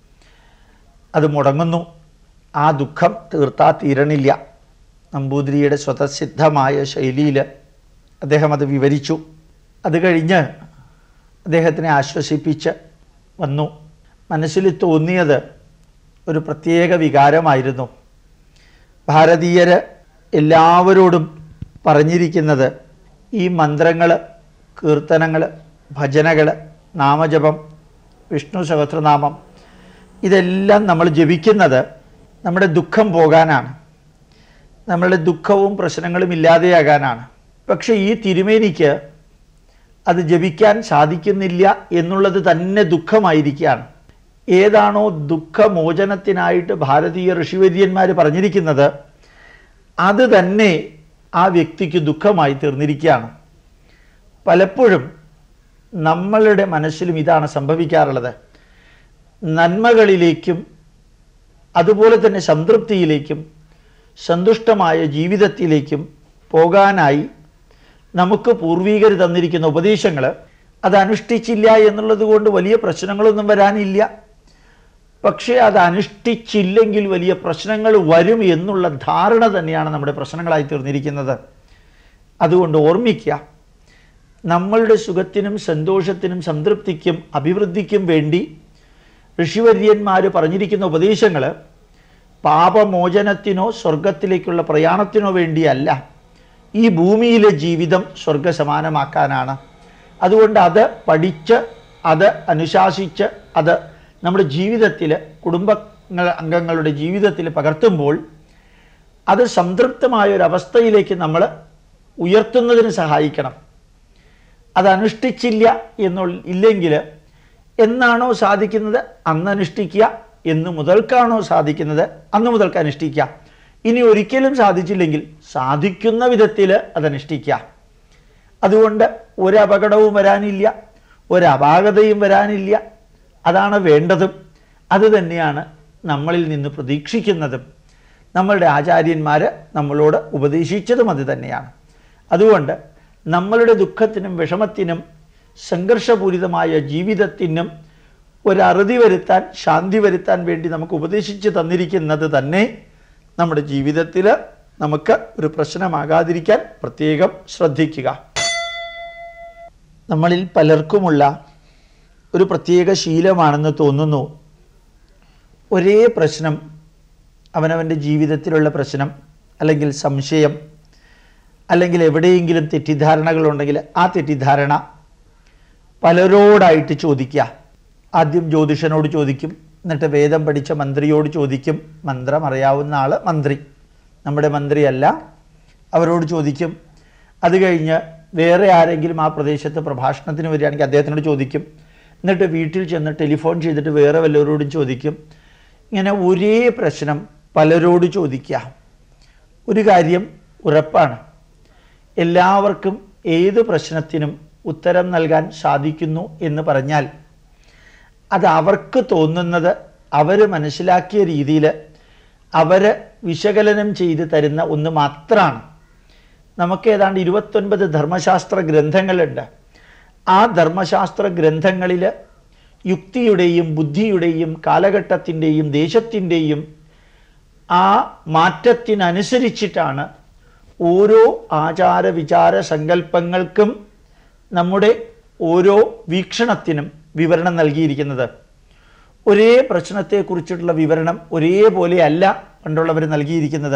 അത് മുടങ്ങുന്നു. ആ ദുഃഖം തീർത്താ തീരണില്ല. നമ്പൂതിരിയുടെ സ്വതസിദ്ധമായ ശൈലിയിൽ അദ്ദേഹം അത് വിവരിച്ചു. അത് കഴിഞ്ഞ് അദ്ദേഹത്തിനെ ആശ്വസിപ്പിച്ച് വന്നു. മനസ്സിൽ തോന്നിയത് ഒരു പ്രത്യേക വികാരമായിരുന്നു. ഭാരതീയർ എല്ലാവരോടും പറഞ്ഞിരിക്കുന്നത് ഈ മന്ത്രങ്ങൾ, കീർത്തനങ്ങൾ, ഭജനകൾ, നാമജപം, വിഷ്ണു സഹസ്രനാമം, ഇതെല്ലാം നമ്മൾ ജപിക്കുന്നത് നമ്മുടെ ദുഃഖം പോകാനാണ്, നമ്മളുടെ ദുഃഖവും പ്രശ്നങ്ങളും ഇല്ലാതെയാകാനാണ്. പക്ഷേ ഈ തിരുമേനിക്ക് അത് ജപിക്കാൻ സാധിക്കുന്നില്ല എന്നുള്ളത് തന്നെ ദുഃഖമായിരിക്കുകയാണ്. ഏതാണോ ദുഃഖമോചനത്തിനായിട്ട് ഭാരതീയ ഋഷിവര്യന്മാർ പറഞ്ഞിരിക്കുന്നത്, അത് തന്നെ ആ വ്യക്തിക്ക് ദുഃഖമായി തീർന്നിരിക്കുകയാണ്. പലപ്പോഴും നമ്മളുടെ മനസ്സിലും ഇതാണ് സംഭവിക്കാറുള്ളത്. നന്മകളിലേക്കും അതുപോലെ തന്നെ സംതൃപ്തിയിലേക്കും സന്തുഷ്ടമായ ജീവിതത്തിലേക്കും പോകാനായി നമുക്ക് പൂർവീകർ തന്നിരിക്കുന്ന ഉപദേശങ്ങൾ അത് അനുഷ്ഠിച്ചില്ല എന്നുള്ളത് കൊണ്ട് വലിയ പ്രശ്നങ്ങളൊന്നും വരാനില്ല. പക്ഷേ അത് അനുഷ്ഠിച്ചില്ലെങ്കിൽ വലിയ പ്രശ്നങ്ങൾ വരും എന്നുള്ള ധാരണ തന്നെയാണ് നമ്മുടെ പ്രശ്നങ്ങളായി തീർന്നിരിക്കുന്നത്. അതുകൊണ്ട് ഓർമ്മിക്കുക, നമ്മളുടെ സുഖത്തിനും സന്തോഷത്തിനും സംതൃപ്തിക്കും അഭിവൃദ്ധിക്കും വേണ്ടി ഋഷിവര്യന്മാർ പറഞ്ഞിരിക്കുന്ന ഉപദേശങ്ങൾ പാപമോചനത്തിനോ സ്വർഗത്തിലേക്കുള്ള പ്രയാണത്തിനോ വേണ്ടിയല്ല, ഈ ഭൂമിയിലെ ജീവിതം സ്വർഗസമാനമാക്കാനാണ്. അതുകൊണ്ട് അത് പഠിച്ച്, അത് അനുശാസിച്ച്, അത് നമ്മുടെ ജീവിതത്തിൽ, കുടുംബ അംഗങ്ങളുടെ ജീവിതത്തിൽ പകർത്തുമ്പോൾ അത് സംതൃപ്തമായ ഒരവസ്ഥയിലേക്ക് നമ്മൾ ഉയർത്തുന്നതിന് സഹായിക്കണം. അത് അനുഷ്ഠിച്ചില്ല ഇല്ലെങ്കിൽ എന്നാണോ സാധിക്കുന്നത് അന്ന് അനുഷ്ഠിക്കുക, എന്ന് മുതൽക്കാണോ സാധിക്കുന്നത് അന്ന് മുതൽക്ക് അനുഷ്ഠിക്കുക. ഇനി ഒരിക്കലും സാധിച്ചില്ലെങ്കിൽ സാധിക്കുന്ന വിധത്തിൽ അതനുഷ്ഠിക്കുക. അതുകൊണ്ട് ഒരപകടവും വരാനില്ല, ഒരപാകതയും വരാനില്ല. അതാണ് വേണ്ടതും, അത് തന്നെയാണ് നമ്മളിൽ നിന്ന് പ്രതീക്ഷിക്കുന്നതും. നമ്മളുടെ ആചാര്യന്മാർ നമ്മളോട് ഉപദേശിച്ചതും അത് തന്നെയാണ്. അതുകൊണ്ട് നമ്മളുടെ ദുഃഖത്തിനും വിഷമത്തിനും സംഘർഷപൂരിതമായ ജീവിതത്തിനും ഒരറുതി വരുത്താൻ, ശാന്തി വരുത്താൻ വേണ്ടി നമുക്ക് ഉപദേശിച്ച് തന്നിരിക്കുന്നത് തന്നെ നമ്മുടെ ജീവിതത്തിൽ നമുക്ക് ഒരു പ്രശ്നമാകാതിരിക്കാൻ പ്രത്യേകം ശ്രദ്ധിക്കുക. നമ്മളിൽ പലർക്കുമുള്ള ഒരു പ്രത്യേക ശീലമാണെന്ന് തോന്നുന്നു, ഒരേ പ്രശ്നം, അവനവൻ്റെ ജീവിതത്തിലുള്ള പ്രശ്നം അല്ലെങ്കിൽ സംശയം അല്ലെങ്കിൽ എവിടെയെങ്കിലും തെറ്റിദ്ധാരണകളുണ്ടെങ്കിൽ ആ തെറ്റിദ്ധാരണ പലരോടായിട്ട് ചോദിക്കുക. ആദ്യം ജ്യോതിഷനോട് ചോദിക്കും, എന്നിട്ട് വേദം പഠിച്ച മന്ത്രിയോട് ചോദിക്കും. മന്ത്രം അറിയാവുന്ന ആൾ മന്ത്രി, നമ്മുടെ മന്ത്രിയല്ല, അവരോട് ചോദിക്കും. അത് കഴിഞ്ഞ് വേറെ ആരെങ്കിലും ആ പ്രദേശത്ത് പ്രഭാഷണത്തിന് വരികയാണെങ്കിൽ അദ്ദേഹത്തിനോട് ചോദിക്കും. എന്നിട്ട് വീട്ടിൽ ചെന്ന് ടെലിഫോൺ ചെയ്തിട്ട് വേറെ വല്ലവരോടും ചോദിക്കും. ഇങ്ങനെ ഒരേ പ്രശ്നം പലരോട് ചോദിക്കുക. ഒരു കാര്യം ഉറപ്പാണ്, എല്ലാവർക്കും ഏത് പ്രശ്നത്തിനും ഉത്തരം നൽകാൻ സാധിക്കുന്നു എന്ന് പറഞ്ഞാൽ അത് അവർക്ക് തോന്നുന്നത് അവർ മനസ്സിലാക്കിയ രീതിയിൽ അവർ വിശകലനം ചെയ്ത് തരുന്ന ഒന്ന് മാത്രമാണ്. നമുക്ക് ഏതാണ്ട് 29 ധർമ്മശാസ്ത്ര ഗ്രന്ഥങ്ങളുണ്ട്. ആ ധർമ്മശാസ്ത്ര ഗ്രന്ഥങ്ങളിൽ യുക്തിയുടെയും ബുദ്ധിയുടെയും കാലഘട്ടത്തിൻ്റെയും ദേശത്തിൻ്റെയും ആ മാറ്റത്തിനനുസരിച്ചിട്ടാണ് ഓരോ ആചാര വിചാര സങ്കല്പങ്ങൾക്കും നമ്മുടെ ഓരോ വീക്ഷണത്തിനും വിവരണം നൽകിയിരിക്കുന്നത്. ഒരേ പ്രശ്നത്തെക്കുറിച്ചിട്ടുള്ള വിവരണം ഒരേപോലെ അല്ല പണ്ടുള്ളവർ നൽകിയിരിക്കുന്നത്.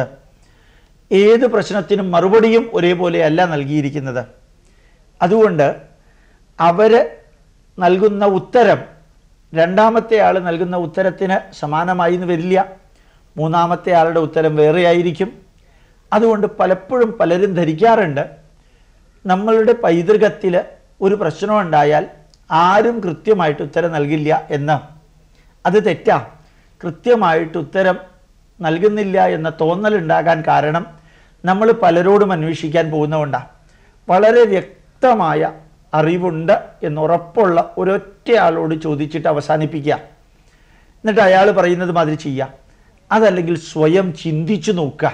ഏത് പ്രശ്നത്തിനും മറുപടിയും ഒരേപോലെ അല്ല നൽകിയിരിക്കുന്നത്. അതുകൊണ്ട് അവർ നൽകുന്ന ഉത്തരം രണ്ടാമത്തെ ആൾ നൽകുന്ന ഉത്തരത്തിന് സമാനമായി എന്ന് വരില്ല. മൂന്നാമത്തെ ആളുടെ ഉത്തരം വേറെയായിരിക്കും. അതുകൊണ്ട് പലപ്പോഴും പലരും ധരിക്കാറുണ്ട്, നമ്മളുടെ പൈതൃകത്തിൽ ഒരു പ്രശ്നമുണ്ടായാൽ ആരും കൃത്യമായിട്ട് ഉത്തരം നൽകില്ല എന്ന്. അത് തെറ്റാ. കൃത്യമായിട്ട് ഉത്തരം നൽകുന്നില്ല എന്ന തോന്നലുണ്ടാകാൻ കാരണം നമ്മൾ പലരോടും അന്വേഷിക്കാൻ പോകുന്നതുകൊണ്ടാണ്. വളരെ വ്യക്തമായ അറിവുണ്ട് എന്നുറപ്പുള്ള ഒരൊറ്റ ആളോട് ചോദിച്ചിട്ട് അവസാനിപ്പിക്കുക. എന്നിട്ട് അയാൾ പറയുന്നത് മാതിരി ചെയ്യുക. അതല്ലെങ്കിൽ സ്വയം ചിന്തിച്ചു നോക്കുക.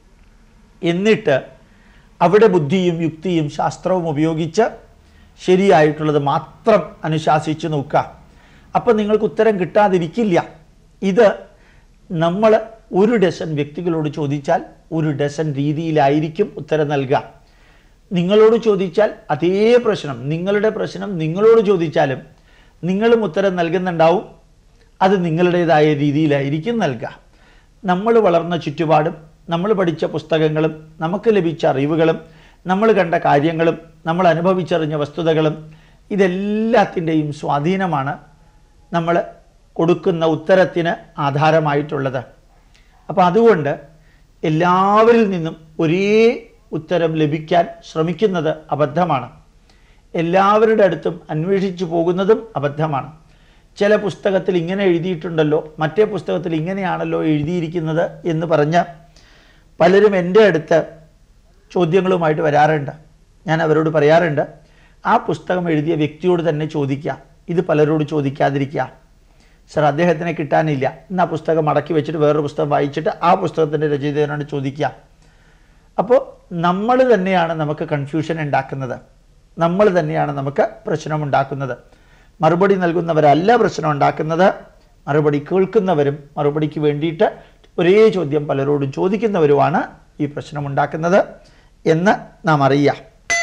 എന്നിട്ട് അവിടെ ബുദ്ധിയും യുക്തിയും ശാസ്ത്രവും ഉപയോഗിച്ച് ശരിയായിട്ടുള്ളത് മാത്രം അനുശാസിച്ച് നോക്കുക. അപ്പം നിങ്ങൾക്ക് ഉത്തരം കിട്ടാതിരിക്കില്ല. ഇത് നമ്മൾ 1 ഡസൻ വ്യക്തികളോട് ചോദിച്ചാൽ 1 ഡസൻ രീതിയിലായിരിക്കും ഉത്തരം നൽകുക. നിങ്ങളോട് ചോദിച്ചാൽ അതേ പ്രശ്നം, നിങ്ങളുടെ പ്രശ്നം നിങ്ങളോട് ചോദിച്ചാലും നിങ്ങളും ഉത്തരം നൽകുന്നുണ്ടാവും. അത് നിങ്ങളുടേതായ രീതിയിലായിരിക്കും നൽകുക. നമ്മൾ വളർന്ന ചുറ്റുപാടും നമ്മൾ പഠിച്ച പുസ്തകങ്ങളും നമുക്ക് ലഭിച്ച അറിവുകളും നമ്മൾ കണ്ട കാര്യങ്ങളും നമ്മൾ അനുഭവിച്ചറിഞ്ഞ വസ്തുതകളും ഇതെല്ലാത്തിൻ്റെയും സ്വാധീനമാണ് നമ്മൾ കൊടുക്കുന്ന ഉത്തരത്തിന് ആധാരമായിട്ടുള്ളത്. അപ്പോൾ അതുകൊണ്ട് എല്ലാവരിൽ നിന്നും ഒരേ ഉത്തരം ലഭിക്കാൻ ശ്രമിക്കുന്നത് അബദ്ധമാണ്. എല്ലാവരുടെ അടുത്തും അന്വേഷിച്ചു പോകുന്നതും അബദ്ധമാണ്. ചില പുസ്തകത്തിൽ ഇങ്ങനെ എഴുതിയിട്ടുണ്ടല്ലോ, മറ്റേ പുസ്തകത്തിൽ ഇങ്ങനെയാണല്ലോ എഴുതിയിരിക്കുന്നത് എന്ന് പറഞ്ഞ് പലരും എൻ്റെ അടുത്ത് ചോദ്യങ്ങളുമായിട്ട് വരാറുണ്ട്. ഞാൻ അവരോട് പറയാറുണ്ട്, ആ പുസ്തകം എഴുതിയ വ്യക്തിയോട് തന്നെ ചോദിക്കുക, ഇത് പലരോട് ചോദിക്കാതിരിക്കുക. സർ, അദ്ദേഹത്തിനെ കിട്ടാനില്ല, ഇന്ന് ആ പുസ്തകം മടക്കി വെച്ചിട്ട് വേറൊരു പുസ്തകം വായിച്ചിട്ട് ആ പുസ്തകത്തിൻ്റെ രചയിതാവിനോട് ചോദിക്കുക. അപ്പോൾ നമ്മൾ തന്നെയാണ് നമുക്ക് കൺഫ്യൂഷൻ ഉണ്ടാക്കുന്നത്, നമ്മൾ തന്നെയാണ് നമുക്ക് പ്രശ്നമുണ്ടാക്കുന്നത്. മറുപടി നൽകുന്നവരല്ല പ്രശ്നം ഉണ്ടാക്കുന്നത്, മറുപടി കേൾക്കുന്നവരും മറുപടിക്ക് വേണ്ടിയിട്ട് ഒരേ ചോദ്യം പലരോടും ചോദിക്കുന്നവരുമാണ് ഈ പ്രശ്നമുണ്ടാക്കുന്നത് എന്ന് നാം അറിയാം.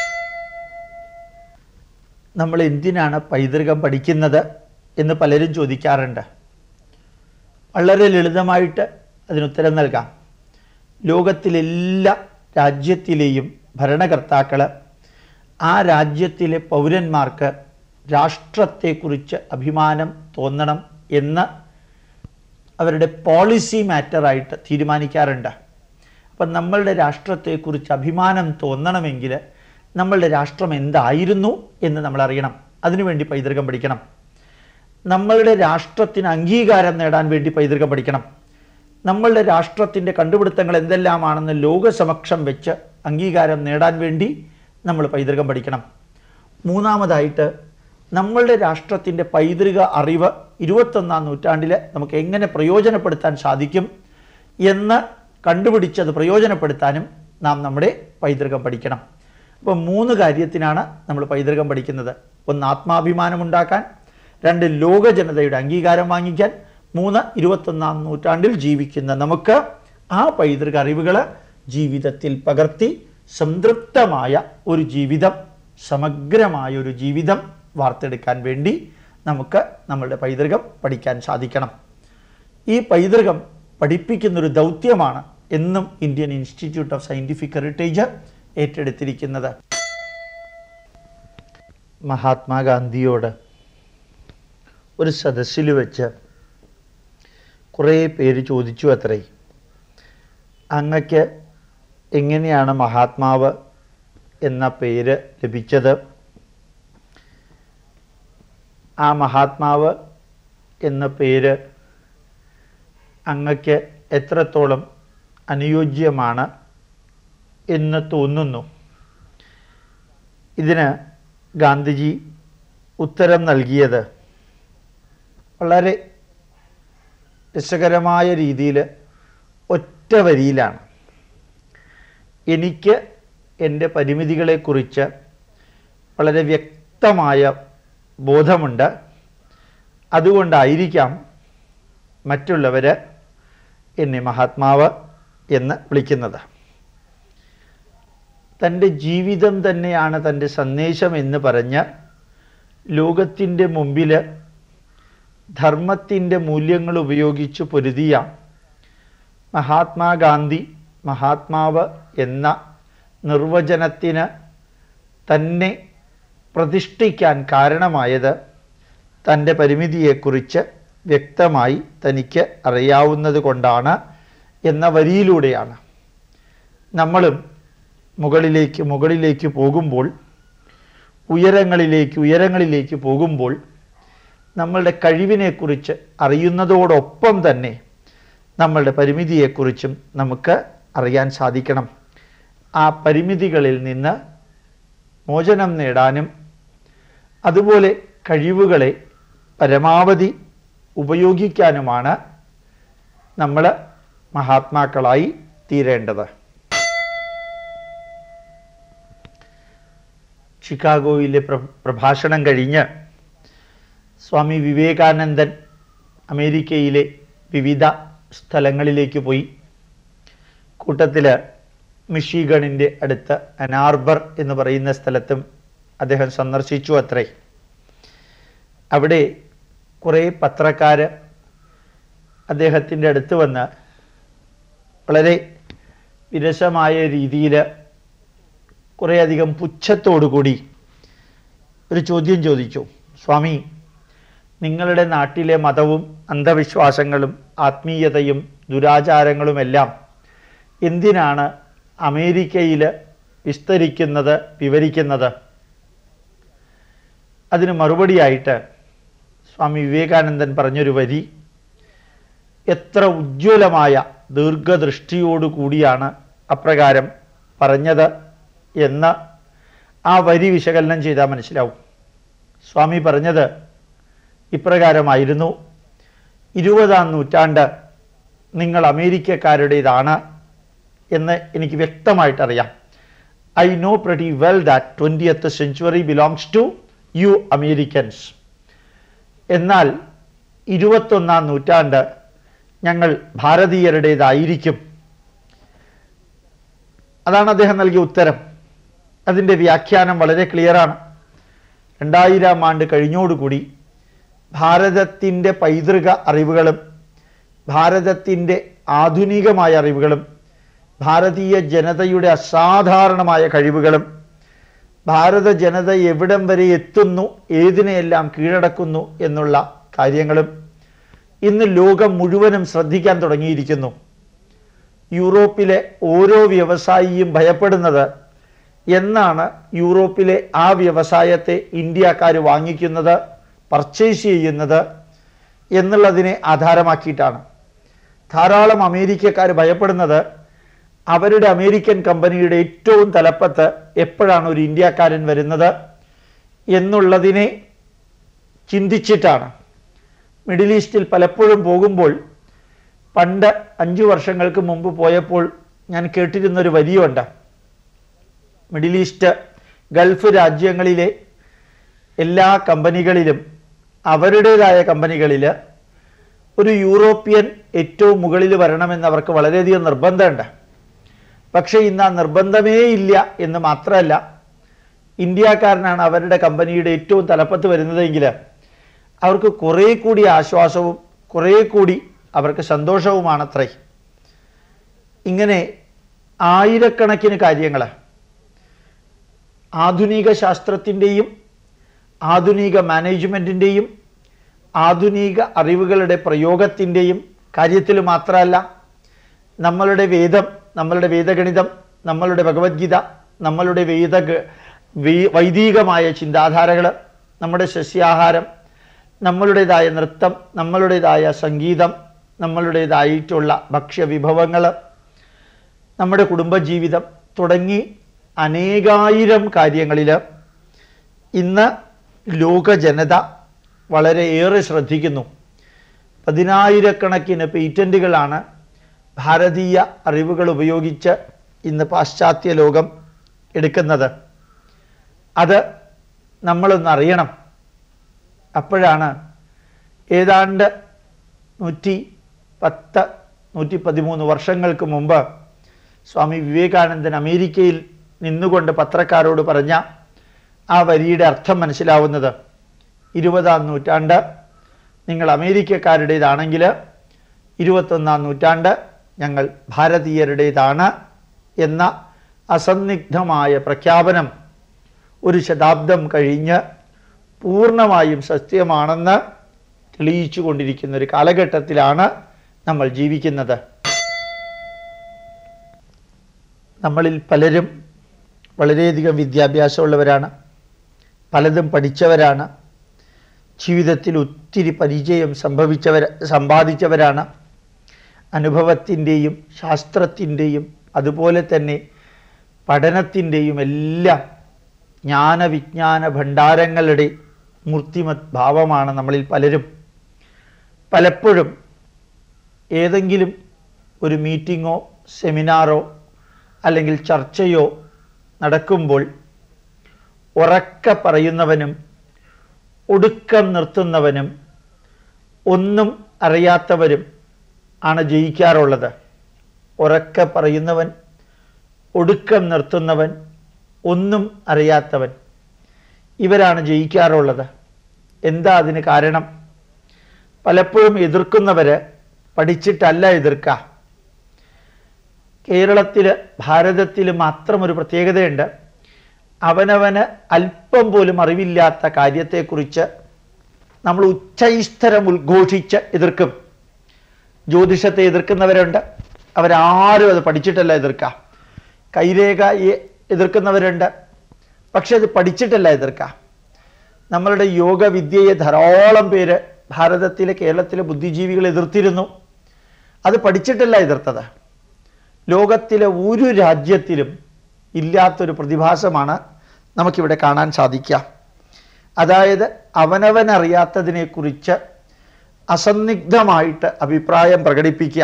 നമ്മൾ എന്തിനാണ് പൈതൃകം പഠിക്കുന്നത് എന്ന് പലരും ചോദിക്കാറുണ്ട്. വളരെ ലളിതമായിട്ട് അതിനുത്തരം നൽകാം. ലോകത്തിലെല്ലാ രാജ്യത്തിലെയും ഭരണകർത്താക്കൾ ആ രാജ്യത്തിലെ പൗരന്മാർക്ക് രാഷ്ട്രത്തെക്കുറിച്ച് അഭിമാനം തോന്നണം എന്ന് അവരുടെ പോളിസി മാറ്ററായിട്ട് തീരുമാനിക്കാറുണ്ട്. അപ്പം നമ്മളുടെ രാഷ്ട്രത്തെക്കുറിച്ച് അഭിമാനം തോന്നണമെങ്കിൽ നമ്മളുടെ രാഷ്ട്രം എന്തായിരുന്നു എന്ന് നമ്മൾ അറിയണം. അതിനുവേണ്ടി പൈതൃകം പഠിക്കണം. നമ്മളുടെ രാഷ്ട്രത്തിന് അംഗീകാരം നേടാൻ വേണ്ടി പൈതൃകം പഠിക്കണം. നമ്മളുടെ രാഷ്ട്രത്തിൻ്റെ കണ്ടുപിടുത്തങ്ങൾ എന്തെല്ലാമാണെന്ന് ലോകസമക്ഷം വെച്ച് അംഗീകാരം നേടാൻ വേണ്ടി നമ്മൾ പൈതൃകം പഠിക്കണം. മൂന്നാമതായിട്ട് നമ്മളുടെ രാഷ്ട്രത്തിൻ്റെ പൈതൃക അറിവ് 21ാം നൂറ്റാണ്ടിൽ നമുക്ക് എങ്ങനെ പ്രയോജനപ്പെടുത്താൻ സാധിക്കും എന്ന് കണ്ടുപിടിച്ചത് പ്രയോജനപ്പെടുത്താനും നാം നമ്മുടെ പൈതൃകം പഠിക്കണം. അപ്പോൾ 3 കാര്യത്തിനാണ് നമ്മൾ പൈതൃകം പഠിക്കുന്നത്. 1, ആത്മാഭിമാനം ഉണ്ടാക്കാൻ; 2, ലോക ജനതയുടെ അംഗീകാരം വാങ്ങിക്കാൻ; 3, 21ാം നൂറ്റാണ്ടിൽ ജീവിക്കുന്ന നമുക്ക് ആ പൈതൃക അറിവുകൾ ജീവിതത്തിൽ പകർത്തി സംതൃപ്തമായ ഒരു ജീവിതം, സമഗ്രമായ ഒരു ജീവിതം വാർത്തെടുക്കാൻ വേണ്ടി നമുക്ക് നമ്മളുടെ പൈതൃകം പഠിക്കാൻ സാധിക്കണം. ഈ പൈതൃകം പഠിപ്പിക്കുന്നൊരു ദൗത്യമാണ് എന്നും Indian Institute of Scientific Heritage ഏറ്റെടുത്തിരിക്കുന്നത്. മഹാത്മാഗാന്ധിയോട് ഒരു സദസ്സിൽ വെച്ച് കുറേ പേര് ചോദിച്ചു അത്രേ, അങ്ങക്ക് എങ്ങനെയാണ് മഹാത്മാവ് എന്ന പേര് ലഭിച്ചത്? ആ മഹാത്മാവ് എന്ന പേര് അങ്ങക്ക് എത്രത്തോളം അനുയോജ്യമാണ് എന്ന് തോന്നുന്നു? ഇതിന് ഗാന്ധിജി ഉത്തരം നൽകിയത് വളരെ രസകരമായ രീതിയിൽ ഒറ്റ വരിയിലാണ്. എനിക്ക് എൻ്റെ പരിമിതികളെക്കുറിച്ച് വളരെ വ്യക്തമായ ബോധമുണ്ട്. അതുകൊണ്ടായിരിക്കാം മറ്റുള്ളവർ എന്നെ മഹാത്മാവ് എന്ന് വിളിക്കുന്നത്. തൻ്റെ ജീവിതം തന്നെയാണ് തൻ്റെ സന്ദേശം എന്ന് പറഞ്ഞ് ലോകത്തിൻ്റെ മുമ്പിൽ ധർമ്മത്തിൻ്റെ മൂല്യങ്ങൾ ഉപയോഗിച്ച് പൊരുതിയ മഹാത്മാഗാന്ധി മഹാത്മാവ് എന്ന നിർവചനത്തിന് തന്നെ പ്രതിഷ്ഠിക്കാൻ കാരണമായത് തൻ്റെ പരിമിതിയെക്കുറിച്ച് വ്യക്തമായി തനിക്ക് അറിയാവുന്നത് കൊണ്ടാണ് എന്ന വരിയിലൂടെയാണ്. നമ്മളും മുകളിലേക്ക് പോകുമ്പോൾ, ഉയരങ്ങളിലേക്ക് പോകുമ്പോൾ നമ്മളുടെ കഴിവിനെക്കുറിച്ച് അറിയുന്നതോടൊപ്പം തന്നെ നമ്മളുടെ പരിമിതിയെക്കുറിച്ചും നമുക്ക് അറിയാൻ സാധിക്കണം. ആ പരിമിതികളിൽ നിന്ന് മോചനം നേടാനും അതുപോലെ കഴിവുകളെ പരമാവധി ഉപയോഗിക്കാനുമാണ് നമ്മൾ മഹാത്മാക്കളായി തീരേണ്ടത്. ചിക്കാഗോയിലെ പ്രഭാഷണം കഴിഞ്ഞ് സ്വാമി വിവേകാനന്ദൻ അമേരിക്കയിലെ വിവിധ സ്ഥലങ്ങളിലേക്ക് പോയി. കൂട്ടത്തിൽ മിഷിഗണിൻ്റെ അടുത്ത് അനാർബർ എന്ന് പറയുന്ന സ്ഥലത്തും അദ്ദേഹം സന്ദർശിച്ചു അത്രേ. അവിടെ കുറേ പത്രക്കാർ അദ്ദേഹത്തിൻ്റെ അടുത്ത് വന്ന് വളരെ വിരസമായ രീതിയിൽ കുറേയധികം പുച്ഛത്തോടുകൂടി ഒരു ചോദ്യം ചോദിച്ചു. സ്വാമി, നിങ്ങളുടെ നാട്ടിലെ മതവും അന്ധവിശ്വാസങ്ങളും ആത്മീയതയും ദുരാചാരങ്ങളുമെല്ലാം എന്തിനാണ് അമേരിക്കയിൽ വിസ്തരിക്കുന്നത്, വിവരിക്കുന്നത്? അതിന് മറുപടിയായിട്ട് സ്വാമി വിവേകാനന്ദൻ പറഞ്ഞൊരു വരി എത്ര ഉജ്ജ്വലമായ ദീർഘദൃഷ്ടിയോടുകൂടിയാണ് അപ്രകാരം പറഞ്ഞത് എന്ന് ആ വരി വിശകലനം ചെയ്താൽ മനസ്സിലാവും. സ്വാമി പറഞ്ഞത് ഇപ്രകാരമായിരുന്നു: 20ാം നൂറ്റാണ്ട് നിങ്ങൾ അമേരിക്കക്കാരുടേതാണ് എന്ന് എനിക്ക് വ്യക്തമായിട്ടറിയാം. I know pretty well that 20th century belongs to you Americans. എന്നാൽ 21ാം നൂറ്റാണ്ട് ഞങ്ങൾ ഭാരതീയരുടേതായിരിക്കും. അതാണ് അദ്ദേഹം നൽകിയ ഉത്തരം. അതിൻ്റെ വ്യാഖ്യാനം വളരെ ക്ലിയറാണ്. 2000 ആണ്ട് കഴിഞ്ഞോടുകൂടി ഭാരതത്തിൻ്റെ പൈതൃക അറിവുകളും ഭാരതത്തിൻ്റെ ആധുനികമായ അറിവുകളും ഭാരതീയ ജനതയുടെ അസാധാരണമായ കഴിവുകളും ഭാരത ജനത എവിടം വരെ എത്തുന്നു, ഏതിനെയെല്ലാം കീഴടക്കുന്നു എന്നുള്ള കാര്യങ്ങളും ഇന്ന് ലോകം മുഴുവനും ശ്രദ്ധിക്കാൻ തുടങ്ങിയിരിക്കുന്നു. യൂറോപ്പിലെ ഓരോ വ്യവസായിയും ഭയപ്പെടുന്നത് എന്നാണ് യൂറോപ്പിലെ ആ വ്യവസായത്തെ ഇന്ത്യക്കാർ വാങ്ങിക്കുന്നത്, പർച്ചേസ് ചെയ്യുന്നത് എന്നുള്ളതിനെ ആധാരമാക്കിയിട്ടാണ്. ധാരാളം അമേരിക്കക്കാർ ഭയപ്പെടുന്നത് അവരുടെ അമേരിക്കൻ കമ്പനിയുടെ ഏറ്റവും തലപ്പത്ത് എപ്പോഴാണ് ഒരു ഇന്ത്യക്കാരൻ വരുന്നത് എന്നുള്ളതിനെ ചിന്തിച്ചിട്ടാണ്. മിഡിൽ ഈസ്റ്റിൽ പലപ്പോഴും പോകുമ്പോൾ, പണ്ട് 5 വർഷങ്ങൾക്ക് മുമ്പ് പോയപ്പോൾ ഞാൻ കേട്ടിരുന്നൊരു വരിയുണ്ട്. മിഡിൽ ഈസ്റ്റ് ഗൾഫ് രാജ്യങ്ങളിലെ എല്ലാ കമ്പനികളിലും, അവരുടേതായ കമ്പനികളിൽ ഒരു യൂറോപ്യൻ ഏറ്റവും മുകളിൽ വരണമെന്ന് അവർക്ക് വളരെയധികം നിർബന്ധമുണ്ട്. പക്ഷേ ഇന്ന് ആ നിർബന്ധമേ ഇല്ല എന്ന് മാത്രമല്ല, ഇന്ത്യക്കാരനാണ് അവരുടെ കമ്പനിയുടെ ഏറ്റവും തലപ്പത്ത് വരുന്നതെങ്കിൽ അവർക്ക് കുറേ കൂടി ആശ്വാസവും കുറേ കൂടി അവർക്ക് സന്തോഷവുമാണത്രേ. ഇങ്ങനെ ആയിരക്കണക്കിന് കാര്യങ്ങൾ ആധുനിക ശാസ്ത്രത്തിൻ്റെയും ആധുനിക മാനേജ്മെൻറ്റിൻ്റെയും ആധുനിക അറിവുകളുടെ പ്രയോഗത്തിൻ്റെയും കാര്യത്തിൽ മാത്രമല്ല, നമ്മളുടെ വേദം, നമ്മളുടെ വേദഗണിതം, നമ്മളുടെ ഭഗവത്ഗീത, നമ്മളുടെ വൈദികമായ ചിന്താധാരകൾ, നമ്മുടെ സസ്യാഹാരം, നമ്മളുടേതായ നൃത്തം, നമ്മളുടേതായ സംഗീതം, നമ്മളുടേതായിട്ടുള്ള ഭക്ഷ്യവിഭവങ്ങൾ, നമ്മുടെ കുടുംബജീവിതം തുടങ്ങി അനേകായിരം കാര്യങ്ങളിൽ ഇന്ന് ലോക ജനത വളരെയേറെ ശ്രദ്ധിക്കുന്നു. 10,000-കണക്കിന് പേറ്റന്റുകളാണ് ഭാരതീയ അറിവുകൾ ഉപയോഗിച്ച് ഇന്ന് പാശ്ചാത്യ ലോകം എടുക്കുന്നത്. അത് നമ്മളൊന്നറിയണം. അപ്പോഴാണ് ഏതാണ്ട് 113 വർഷങ്ങൾക്ക് മുമ്പ് സ്വാമി വിവേകാനന്ദൻ അമേരിക്കയിൽ നിന്നുകൊണ്ട് പത്രക്കാരോട് പറഞ്ഞ ആ വരിയുടെ അർത്ഥം മനസ്സിലാവുന്നത്. 20-ാം നൂറ്റാണ്ട് നിങ്ങൾ അമേരിക്കക്കാരുടേതാണെങ്കിൽ 21-ാം നൂറ്റാണ്ട് ഞങ്ങൾ ഭാരതീയരുടേതാണ് എന്ന അസന്നിഗ്ധമായ പ്രഖ്യാപനം ഒരു ശതാബ്ദം കഴിഞ്ഞ് പൂർണ്ണമായും സത്യമാണെന്ന് തെളിയിച്ചു കൊണ്ടിരിക്കുന്ന ഒരു കാലഘട്ടത്തിലാണ് നമ്മൾ ജീവിക്കുന്നത്. നമ്മളിൽ പലരും വളരെയധികം വിദ്യാഭ്യാസമുള്ളവരാണ്, പലതും പഠിച്ചവരാണ്, ജീവിതത്തിൽ ഒത്തിരി പരിചയം സമ്പാദിച്ചവരാണ്. അനുഭവത്തിൻ്റെയും ശാസ്ത്രത്തിൻ്റെയും അതുപോലെ തന്നെ പഠനത്തിൻ്റെയും എല്ലാം ജ്ഞാനവിജ്ഞാന ഭണ്ഡാരങ്ങളുടെ മൂർത്തിമത് ഭാവമാണ് നമ്മളിൽ പലരും. പലപ്പോഴും ഏതെങ്കിലും ഒരു മീറ്റിങ്ങോ സെമിനാറോ അല്ലെങ്കിൽ ചർച്ചയോ നടക്കുമ്പോൾ ഉറക്കെ പറയുന്നവനും ഒടുക്കം നിർത്തുന്നവനും ഒന്നും അറിയാത്തവരും ആണ് ജയിക്കാറുള്ളത്. ഉറക്കെ പറയുന്നവൻ, ഒടുക്കം നിർത്തുന്നവൻ, ഒന്നും അറിയാത്തവൻ, ഇവരാണ് ജയിക്കാറുള്ളത്. എന്താ അതിന് കാരണം? പലപ്പോഴും എതിർക്കുന്നവർ പഠിച്ചിട്ടല്ല എതിർക്കുക. കേരളത്തിൽ, ഭാരതത്തിൽ മാത്രം ഒരു പ്രത്യേകതയുണ്ട്. അവനവന് അല്പം പോലും അറിവില്ലാത്ത കാര്യത്തെക്കുറിച്ച് നമ്മൾ ഉച്ചൈസ്തരം ഉദ്ഘോഷിച്ച് എതിർക്കും. ജ്യോതിഷത്തെ എതിർക്കുന്നവരുണ്ട്, അവരാരും അത് പഠിച്ചിട്ടല്ല എതിർക്കുക. കൈരേഖയെ എതിർക്കുന്നവരുണ്ട്, പക്ഷെ അത് പഠിച്ചിട്ടല്ല എതിർക്കുക. നമ്മളുടെ യോഗവിദ്യയെ ധാരാളം പേര് ഭാരതത്തിലെ കേരളത്തിലെ ബുദ്ധിജീവികൾ എതിർത്തിരുന്നു. അത് പഠിച്ചിട്ടല്ല എതിർത്തത്. ലോകത്തിലെ ഒരു രാജ്യത്തിലും ഇല്ലാത്തൊരു പ്രതിഭാസമാണ് നമുക്കിവിടെ കാണാൻ സാധിക്കുക. അതായത് അവനവനറിയാത്തതിനെക്കുറിച്ച് അസന്നിഗ്ധമായിട്ട് അഭിപ്രായം പ്രകടിപ്പിക്കുക.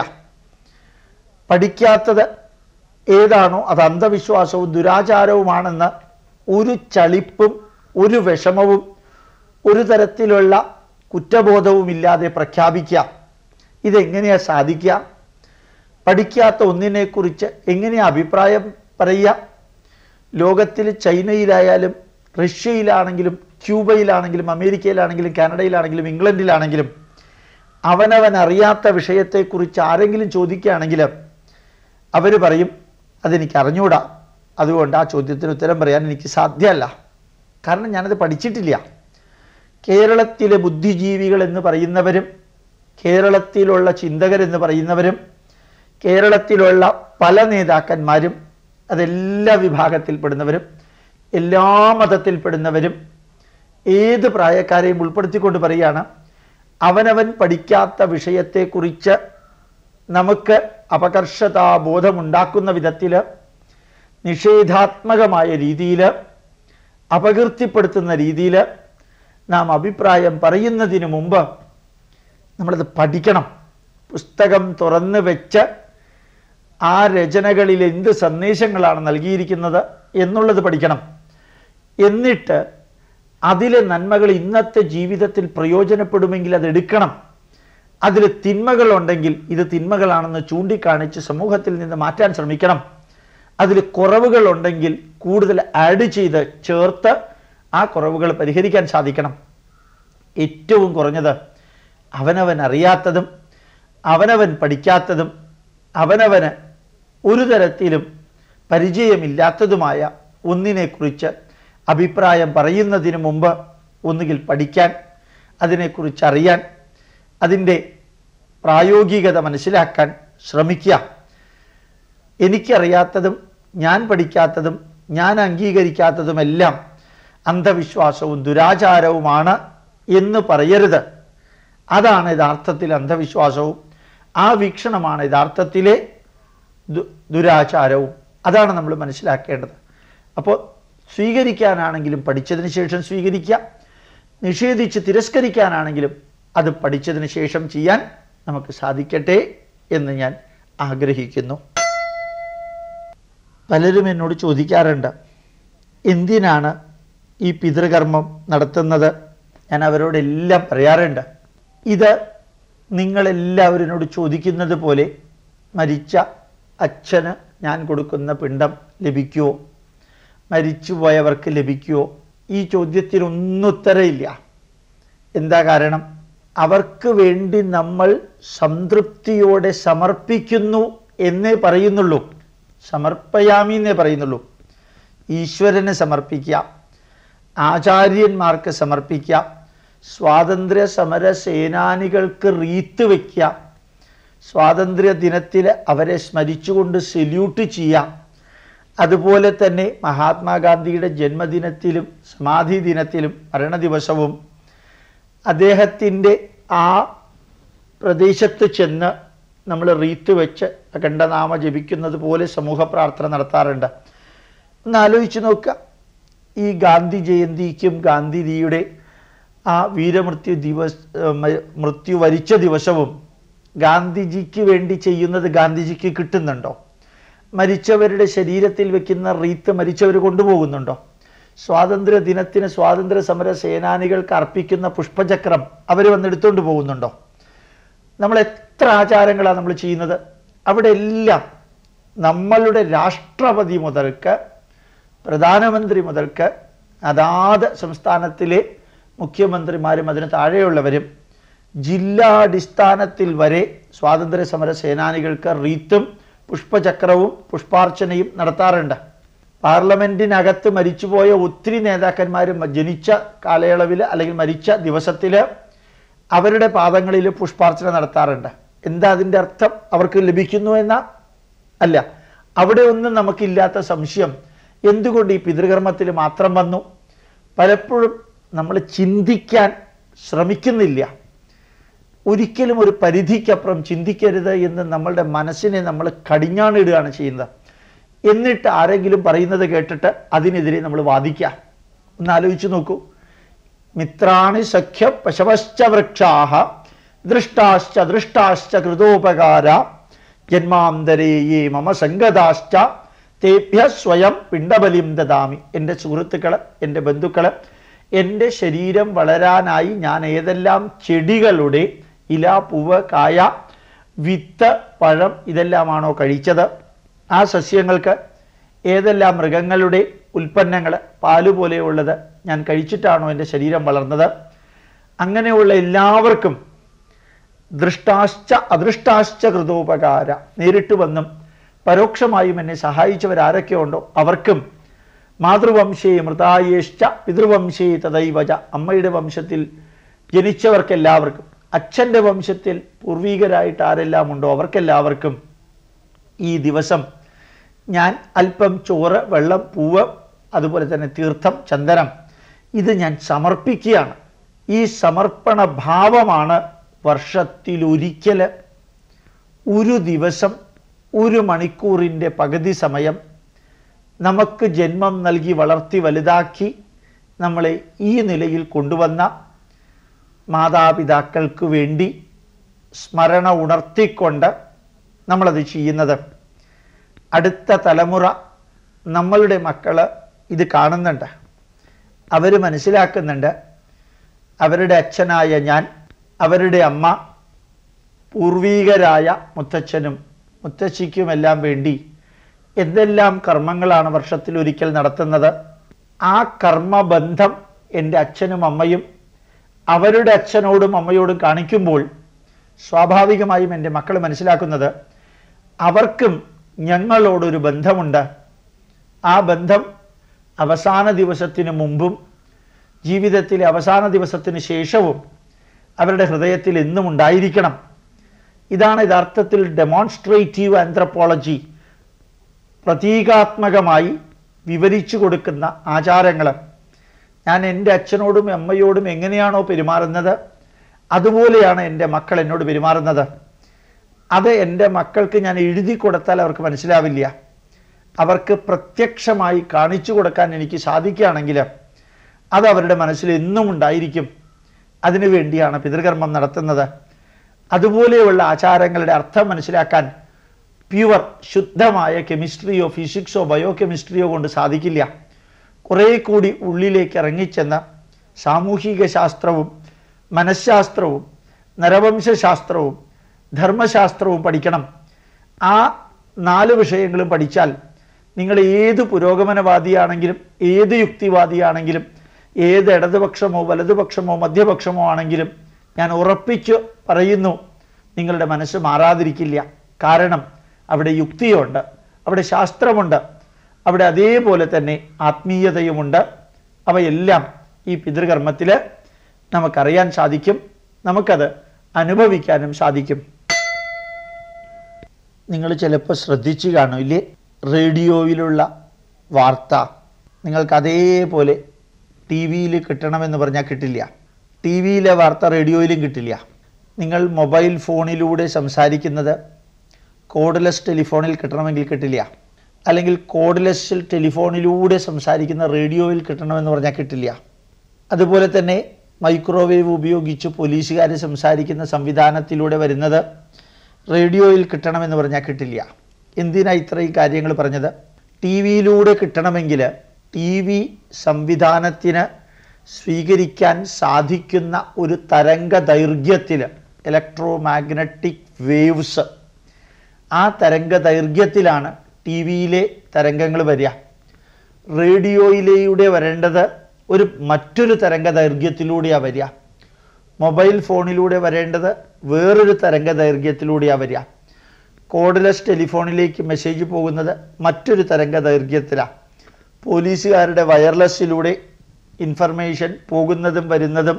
പഠിക്കാത്തത് ഏതാണോ അത് അന്ധവിശ്വാസവും ദുരാചാരവുമാണെന്ന് ഒരു ചളിപ്പും ഒരു വിഷമവും ഒരു തരത്തിലുള്ള കുറ്റബോധവുമില്ലാതെ പ്രഖ്യാപിക്കുക. ഇതെങ്ങനെയാണ് സാധിക്കുക? പഠിക്കാത്ത ഒന്നിനെക്കുറിച്ച് എങ്ങനെയാണ് അഭിപ്രായം പറയുക? ലോകത്തിൽ ചൈനയിലായാലും റഷ്യയിലാണെങ്കിലും ക്യൂബയിലാണെങ്കിലും അമേരിക്കയിലാണെങ്കിലും കാനഡയിലാണെങ്കിലും ഇംഗ്ലണ്ടിലാണെങ്കിലും അവനവൻ അറിയാത്ത വിഷയത്തെക്കുറിച്ച് ആരെങ്കിലും ചോദിക്കുകയാണെങ്കിൽ അവർ പറയും അതെനിക്ക് അറിഞ്ഞൂടാ, അതുകൊണ്ട് ആ ചോദ്യത്തിന് ഉത്തരം പറയാൻ എനിക്ക് സാധ്യമല്ല, കാരണം ഞാനത് പഠിച്ചിട്ടില്ല. കേരളത്തിലെ ബുദ്ധിജീവികൾ എന്ന് പറയുന്നവരും കേരളത്തിലുള്ള ചിന്തകരെന്ന് പറയുന്നവരും കേരളത്തിലുള്ള പല നേതാക്കന്മാരും അതെല്ലാ വിഭാഗത്തിൽപ്പെടുന്നവരും എല്ലാ മതത്തിൽപ്പെടുന്നവരും ഏത് പ്രായക്കാരെയും ഉൾപ്പെടുത്തിക്കൊണ്ട് പറയുകയാണ്, അവനവൻ പഠിക്കാത്ത വിഷയത്തെക്കുറിച്ച് നമുക്ക് അപകർഷതാബോധമുണ്ടാക്കുന്ന വിധത്തിൽ, നിഷേധാത്മകമായ രീതിയിൽ, അപകീർത്തിപ്പെടുത്തുന്ന രീതിയിൽ നാം അഭിപ്രായം പറയുന്നതിന് മുമ്പ് നമ്മളത് പഠിക്കണം. പുസ്തകം തുറന്ന് വെച്ച് ആ രചനകളിൽ എന്ത് സന്ദേശങ്ങളാണ് നൽകിയിരിക്കുന്നത് എന്നുള്ളത് പഠിക്കണം. എന്നിട്ട് അതിലെ നന്മകൾ ഇന്നത്തെ ജീവിതത്തിൽ പ്രയോജനപ്പെടുമെങ്കിൽ അതെടുക്കണം. അതിൽ തിന്മകളുണ്ടെങ്കിൽ ഇത് തിന്മകളാണെന്ന് ചൂണ്ടിക്കാണിച്ച് സമൂഹത്തിൽ നിന്ന് മാറ്റാൻ ശ്രമിക്കണം. അതിൽ കുറവുകളുണ്ടെങ്കിൽ കൂടുതൽ ആഡ് ചെയ്ത് ചേർത്ത് ആ കുറവുകൾ പരിഹരിക്കാൻ സാധിക്കണം. ഏറ്റവും കുറഞ്ഞത് അവനവൻ അറിയാത്തതും അവനവൻ പഠിക്കാത്തതും അവനവന് ഒരു തരത്തിലും പരിചയമില്ലാത്തതുമായ ഒന്നിനെക്കുറിച്ച് അഭിപ്രായം പറയുന്നതിന് മുമ്പ് ഒന്നുകിൽ പഠിക്കാൻ, അതിനെക്കുറിച്ച് അറിയാൻ, അതിൻ്റെ പ്രായോഗികത മനസ്സിലാക്കാൻ ശ്രമിക്കുക. എനിക്കറിയാത്തതും ഞാൻ പഠിക്കാത്തതും ഞാൻ അംഗീകരിക്കാത്തതുമെല്ലാം അന്ധവിശ്വാസവും ദുരാചാരവുമാണ് എന്ന് പറയരുത്. അതാണ് യഥാർത്ഥത്തിൽ അന്ധവിശ്വാസവും, ആ വീക്ഷണമാണ് യഥാർത്ഥത്തിലെ ദുരാചാരവും. അതാണ് നമ്മൾ മനസ്സിലാക്കേണ്ടത്. അപ്പോൾ സ്വീകരിക്കാനാണെങ്കിലും പഠിച്ചതിന് ശേഷം സ്വീകരിക്കുക, നിഷേധിച്ച് തിരസ്കരിക്കാനാണെങ്കിലും അത് പഠിച്ചതിന് ശേഷം ചെയ്യാൻ നമുക്ക് സാധിക്കട്ടെ എന്ന് ഞാൻ ആഗ്രഹിക്കുന്നു. പലരും എന്നോട് ചോദിക്കാറുണ്ട്, എന്തിനാണ് ഈ പിതൃകർമ്മം നടത്തുന്നത്? ഞാൻ അവരോടെല്ലാം പറയാറുണ്ട്, ഇത് നിങ്ങളെല്ലാവരോട് ചോദിക്കുന്നത് പോലെ മരിച്ച അച്ഛന് ഞാൻ കൊടുക്കുന്ന പിണ്ടം ലഭിക്കുമോ, മരിച്ചുപോയവർക്ക് ലഭിക്കുമോ? ഈ ചോദ്യത്തിനൊന്നും ഉത്തരമില്ല. എന്താ കാരണം? അവർക്ക് വേണ്ടി നമ്മൾ സംതൃപ്തിയോടെ സമർപ്പിക്കുന്നു എന്നേ പറയുന്നുള്ളൂ. സമർപ്പയാമി എന്നേ പറയുന്നുള്ളൂ. ഈശ്വരന് സമർപ്പിക്കുക, ആചാര്യന്മാർക്ക് സമർപ്പിക്കുക, സ്വാതന്ത്ര്യ സമര സേനാനികൾക്ക് റീത്ത് വയ്ക്കുക, സ്വാതന്ത്ര്യ ദിനത്തിൽ അവരെ സ്മരിച്ചുകൊണ്ട് സല്യൂട്ട് ചെയ്യാം. അതുപോലെ തന്നെ മഹാത്മാഗാന്ധിയുടെ ജന്മദിനത്തിലും സമാധി ദിനത്തിലും മരണദിവസവും അദ്ദേഹത്തിൻ്റെ ആ പ്രദേശത്ത് ചെന്ന് നമ്മൾ റീത്ത് വെച്ച് അഖണ്ഡനാമ ജപിക്കുന്നത് പോലെ സമൂഹ പ്രാർത്ഥന നടത്താറുണ്ട്. ഒന്ന് ആലോചിച്ച് നോക്കുക, ഈ ഗാന്ധി ജയന്തിക്കും ഗാന്ധിജിയുടെ ആ മൃത്യു വരിച്ച ദിവസവും ഗാന്ധിജിക്ക് വേണ്ടി ചെയ്യുന്നത് ഗാന്ധിജിക്ക് കിട്ടുന്നുണ്ടോ? മരിച്ചവരുടെ ശരീരത്തിൽ വെക്കുന്ന റീത്ത് മരിച്ചവർ കൊണ്ടുപോകുന്നുണ്ടോ? സ്വാതന്ത്ര്യ ദിനത്തിന് സ്വാതന്ത്ര്യ സമര സേനാനികൾക്ക് അർപ്പിക്കുന്ന പുഷ്പചക്രം അവർ വന്നെടുത്തുകൊണ്ട് പോകുന്നുണ്ടോ? നമ്മൾ എത്ര ആചാരങ്ങളാണ് നമ്മൾ ചെയ്യുന്നത്? അവിടെ എല്ലാം നമ്മളുടെ രാഷ്ട്രപതി മുതൽക്ക് പ്രധാനമന്ത്രി മുതൽക്ക് അതാത് സംസ്ഥാനത്തിലെ മുഖ്യമന്ത്രിമാരും അതിന് താഴെയുള്ളവരും ജില്ലാടിസ്ഥാനത്തിൽ വരെ സ്വാതന്ത്ര്യ സമര സേനാനികൾക്ക് റീത്തും പുഷ്പചക്രവും പുഷ്പാർച്ചനയും നടത്താറുണ്ട്. പാർലമെൻറ്റിനകത്ത് മരിച്ചുപോയ ഒത്തിരി നേതാക്കന്മാരും ജനിച്ച കാലയളവിൽ അല്ലെങ്കിൽ മരിച്ച ദിവസത്തിൽ അവരുടെ പാദങ്ങളിൽ പുഷ്പാർച്ചന നടത്താറുണ്ട്. എന്താ അതിൻ്റെ അർത്ഥം? അവർക്ക് ലഭിക്കുന്നു എന്നാ? അല്ല. അവിടെ ഒന്നും നമുക്കില്ലാത്ത സംശയം എന്തുകൊണ്ട് ഈ പിതൃകർമ്മത്തിൽ മാത്രം വന്നു? പലപ്പോഴും നമ്മൾ ചിന്തിക്കാൻ ശ്രമിക്കുന്നില്ല. ഒരിക്കലും ഒരു പരിധിക്കപ്പുറം ചിന്തിക്കരുത് എന്ന് നമ്മളുടെ മനസ്സിനെ നമ്മൾ കടിഞ്ഞാണിടുകയാണ് ചെയ്യുന്നത്. എന്നിട്ട് ആരെങ്കിലും പറയുന്നത് കേട്ടിട്ട് അതിനെതിരെ നമ്മൾ വാദിക്കാം. ഒന്ന് ആലോചിച്ച് നോക്കൂ. മിത്രാണി സഖ്യ പശവശ്ച വൃക്ഷാഹ ദൃഷ്ടാശ്ച ദൃഷ്ടാശ്ച കൃതോപകാര ജന്മാന്തരേ യേ മമ സംഗതാശ്ച തേഭ്യ സ്വയം പിണ്ടബലിം ദദാമി. എൻ്റെ സുഹൃത്തുക്കൾ, എൻ്റെ ബന്ധുക്കൾ, എൻ്റെ ശരീരം വളരാനായി ഞാൻ ഏതെല്ലാം ചെടികളുടെ ഇല, പൂവ്, കായ, വിത്ത്, പഴം ഇതെല്ലാമാണോ കഴിച്ചത്, ആ സസ്യങ്ങൾക്ക് ഏതെല്ലാം മൃഗങ്ങളുടെ ഉൽപ്പന്നങ്ങൾ, പാല് പോലെയുള്ളത് ഞാൻ കഴിച്ചിട്ടാണോ എൻ്റെ ശരീരം വളർന്നത്? അങ്ങനെയുള്ള എല്ലാവർക്കും ദൃഷ്ടാശ്ച അദൃഷ്ടാശ്ച കൃതോപകാര, നേരിട്ട് വന്നും പരോക്ഷമായും എന്നെ സഹായിച്ചവരാരൊക്കെ ഉണ്ടോ അവർക്കും മാതൃവംശേ മൃതായേശ്ച പിതൃവംശേ തദൈവച, അമ്മയുടെ വംശത്തിൽ ജനിച്ചവർക്കെല്ലാവർക്കും, അച്ഛൻ്റെ വംശത്തിൽ പൂർവീകരായിട്ട് ആരെല്ലാം ഉണ്ടോ അവർക്കെല്ലാവർക്കും ഈ ദിവസം ഞാൻ അല്പം ചോറ്, വെള്ളം, പൂവ്, അതുപോലെ തന്നെ തീർത്ഥം, ചന്ദനം ഇത് ഞാൻ സമർപ്പിക്കുകയാണ്. ഈ സമർപ്പണ ഭാവമാണ് വർഷത്തിലൊരിക്കൽ ഒരു ദിവസം 1 മണിക്കൂറിൻ്റെ പകുതി സമയം നമുക്ക് ജന്മം നൽകി വളർത്തി വലുതാക്കി നമ്മളെ ഈ നിലയിൽ കൊണ്ടുവന്ന മാതാപിതാക്കൾക്ക് വേണ്ടി സ്മരണ ഉണർത്തിക്കൊണ്ട് നമ്മളത് ചെയ്യുന്നത്. അടുത്ത തലമുറ, നമ്മളുടെ മക്കൾ ഇത് കാണുന്നുണ്ട്, അവർ മനസ്സിലാക്കുന്നുണ്ട്. അവരുടെ അച്ഛനായ ഞാൻ, അവരുടെ അമ്മ, പൂർവീകരായ മുത്തച്ഛനും മുത്തശ്ശിക്കുമെല്ലാം വേണ്ടി എന്തെല്ലാം കർമ്മങ്ങളാണ് വർഷത്തിലൊരിക്കൽ നടത്തുന്നത്. ആ കർമ്മബന്ധം എൻ്റെ അച്ഛനും അമ്മയും അവരുടെ അച്ഛനോടും അമ്മയോടും കാണിക്കുമ്പോൾ സ്വാഭാവികമായും എൻ്റെ മക്കൾ മനസ്സിലാക്കുന്നത് അവർക്കും ഞങ്ങളോടൊരു ബന്ധമുണ്ട്. ആ ബന്ധം അവസാന ദിവസത്തിന് മുമ്പും ജീവിതത്തിലെ അവസാന ദിവസത്തിന് ശേഷവും അവരുടെ ഹൃദയത്തിൽ എന്നും ഉണ്ടായിരിക്കണം. ഇതാണ് യഥാർത്ഥത്തിൽ ഡെമോൺസ്ട്രേറ്റീവ് ആന്ത്രപ്പോളജി, പ്രതീകാത്മകമായി വിവരിച്ചു കൊടുക്കുന്ന ആചാരങ്ങൾ. ഞാൻ എൻ്റെ അച്ഛനോടും അമ്മയോടും എങ്ങനെയാണോ പെരുമാറുന്നത് അതുപോലെയാണ് എൻ്റെ മക്കൾ എന്നോട് പെരുമാറുന്നത്. അത് എൻ്റെ മക്കൾക്ക് ഞാൻ എഴുതി കൊടുത്താൽ അവർക്ക് മനസ്സിലാവില്ല. അവർക്ക് പ്രത്യക്ഷമായി കാണിച്ചു കൊടുക്കാൻ എനിക്ക് സാധിക്കുകയാണെങ്കിൽ അത് അവരുടെ മനസ്സിൽ എന്നും ഉണ്ടായിരിക്കും. അതിനുവേണ്ടിയാണ് പിതൃകർമ്മം നടത്തുന്നത്. അതുപോലെയുള്ള ആചാരങ്ങളുടെ അർത്ഥം മനസ്സിലാക്കാൻ പ്യുവർ ശുദ്ധമായ കെമിസ്ട്രിയോ ഫിസിക്സോ ബയോ കെമിസ്ട്രിയോ കൊണ്ട് സാധിക്കില്ല. കുറേ കൂടി ഉള്ളിലേക്ക് ഇറങ്ങിച്ചെന്ന് സാമൂഹിക ശാസ്ത്രവും മനഃശാസ്ത്രവും നരവംശാസ്ത്രവും ധർമ്മശാസ്ത്രവും പഠിക്കണം. ആ 4 വിഷയങ്ങളും പഠിച്ചാൽ നിങ്ങൾ ഏത് പുരോഗമനവാദിയാണെങ്കിലും ഏത് യുക്തിവാദിയാണെങ്കിലും ഏത് ഇടതുപക്ഷമോ വലതുപക്ഷമോ മധ്യപക്ഷമോ ആണെങ്കിലും ഞാൻ ഉറപ്പിച്ചു പറയുന്നു, നിങ്ങളുടെ മനസ്സ് മാറാതിരിക്കില്ല. കാരണം അവിടെ യുക്തിയുണ്ട്, അവിടെ ശാസ്ത്രമുണ്ട്, അവിടെ അതേപോലെ തന്നെ ആത്മീയതയുമുണ്ട്. അവയെല്ലാം ഈ പിതൃകർമ്മത്തിൽ നമുക്കറിയാൻ സാധിക്കും, നമുക്കത് അനുഭവിക്കാനും സാധിക്കും. നിങ്ങൾ ചിലപ്പോൾ ശ്രദ്ധിച്ചു കാണില്ലേ, റേഡിയോയിലുള്ള വാർത്ത നിങ്ങൾക്ക് അതേപോലെ ടി വിയിൽ കിട്ടണമെന്ന് പറഞ്ഞാൽ കിട്ടില്ല. ടി വിയിലെ വാർത്ത റേഡിയോയിലും കിട്ടില്ല. നിങ്ങൾ മൊബൈൽ ഫോണിലൂടെ സംസാരിക്കുന്നത് കോഡ്ലെസ് ടെലിഫോണിൽ കിട്ടണമെങ്കിൽ കിട്ടില്ല. അല്ലെങ്കിൽ കോഡ്ലെസ് ടെലിഫോണിലൂടെ സംസാരിക്കുന്ന റേഡിയോയിൽ കിട്ടണമെന്ന് പറഞ്ഞാൽ കിട്ടില്ല. അതുപോലെ തന്നെ മൈക്രോവേവ് ഉപയോഗിച്ച് പോലീസുകാർ സംസാരിക്കുന്ന സംവിധാനത്തിലൂടെ വരുന്നത് റേഡിയോയിൽ കിട്ടണമെന്ന് പറഞ്ഞാൽ കിട്ടില്ല. എന്തിനാണ് ഇത്രയും കാര്യങ്ങൾ പറഞ്ഞത്? ടി വിയിലൂടെ കിട്ടണമെങ്കിൽ ടി വി സംവിധാനത്തിന് സ്വീകരിക്കാൻ സാധിക്കുന്ന ഒരു തരംഗ ദൈർഘ്യത്തിൽ, ഇലക്ട്രോ മാഗ്നറ്റിക് വേവ്സ്, ആ തരംഗ ദൈർഘ്യത്തിലാണ് ടി വിയിലെ തരംഗങ്ങൾ വരിക. റേഡിയോയിലൂടെ വരേണ്ടത് മറ്റൊരു തരംഗ ദൈർഘ്യത്തിലൂടെയാണ് വരിക. മൊബൈൽ ഫോണിലൂടെ വരേണ്ടത് വേറൊരു തരംഗ ദൈർഘ്യത്തിലൂടെയാണ് വരിക. കോഡ്ലെസ് ടെലിഫോണിലേക്ക് മെസ്സേജ് പോകുന്നത് മറ്റൊരു തരംഗ ദൈർഘ്യത്തിലാണ്. പോലീസുകാരുടെ വയർലെസ്സിലൂടെ ഇൻഫർമേഷൻ പോകുന്നതും വരുന്നതും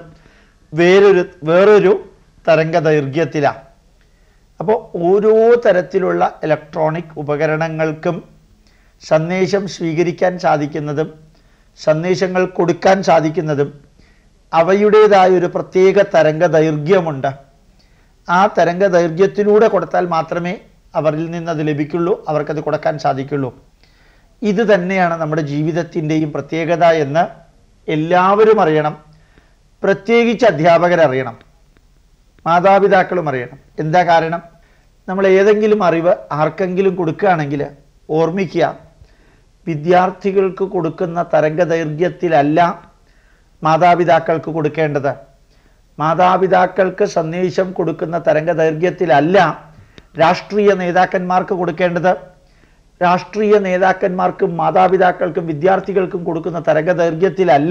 വേറൊരു തരംഗ ദൈർഘ്യത്തിലാണ്. അപ്പോൾ ഓരോ തരത്തിലുള്ള ഇലക്ട്രോണിക് ഉപകരണങ്ങൾക്കും സന്ദേശം സ്വീകരിക്കാൻ സാധിക്കുന്നതും സന്ദേശങ്ങൾ കൊടുക്കാൻ സാധിക്കുന്നതും അവയുടേതായൊരു പ്രത്യേക തരംഗ ദൈർഘ്യമുണ്ട്. ആ തരംഗ ദൈർഘ്യത്തിലൂടെ കൊടുത്താൽ മാത്രമേ അവരിൽ നിന്നത് ലഭിക്കുള്ളൂ, അവർക്കത് കൊടുക്കാൻ സാധിക്കുള്ളൂ. ഇത് തന്നെയാണ് നമ്മുടെ ജീവിതത്തിൻ്റെയും പ്രത്യേകത എന്ന് എല്ലാവരും അറിയണം. പ്രത്യേകിച്ച് അധ്യാപകരറിയണം, മാതാപിതാക്കളും അറിയണം. എന്താ കാരണം? നമ്മൾ ഏതെങ്കിലും അറിവ് ആർക്കെങ്കിലും കൊടുക്കുകയാണെങ്കിൽ ഓർമ്മിക്കുക, വിദ്യാർത്ഥികൾക്ക് കൊടുക്കുന്ന തരംഗ ദൈർഘ്യത്തിലല്ല മാതാപിതാക്കൾക്ക് കൊടുക്കേണ്ടത്. മാതാപിതാക്കൾക്ക് സന്ദേശം കൊടുക്കുന്ന തരംഗ ദൈർഘ്യത്തിലല്ല രാഷ്ട്രീയ നേതാക്കന്മാർക്ക് കൊടുക്കേണ്ടത്. രാഷ്ട്രീയ നേതാക്കന്മാർക്കും മാതാപിതാക്കൾക്കും വിദ്യാർത്ഥികൾക്കും കൊടുക്കുന്ന തരംഗ ദൈർഘ്യത്തിലല്ല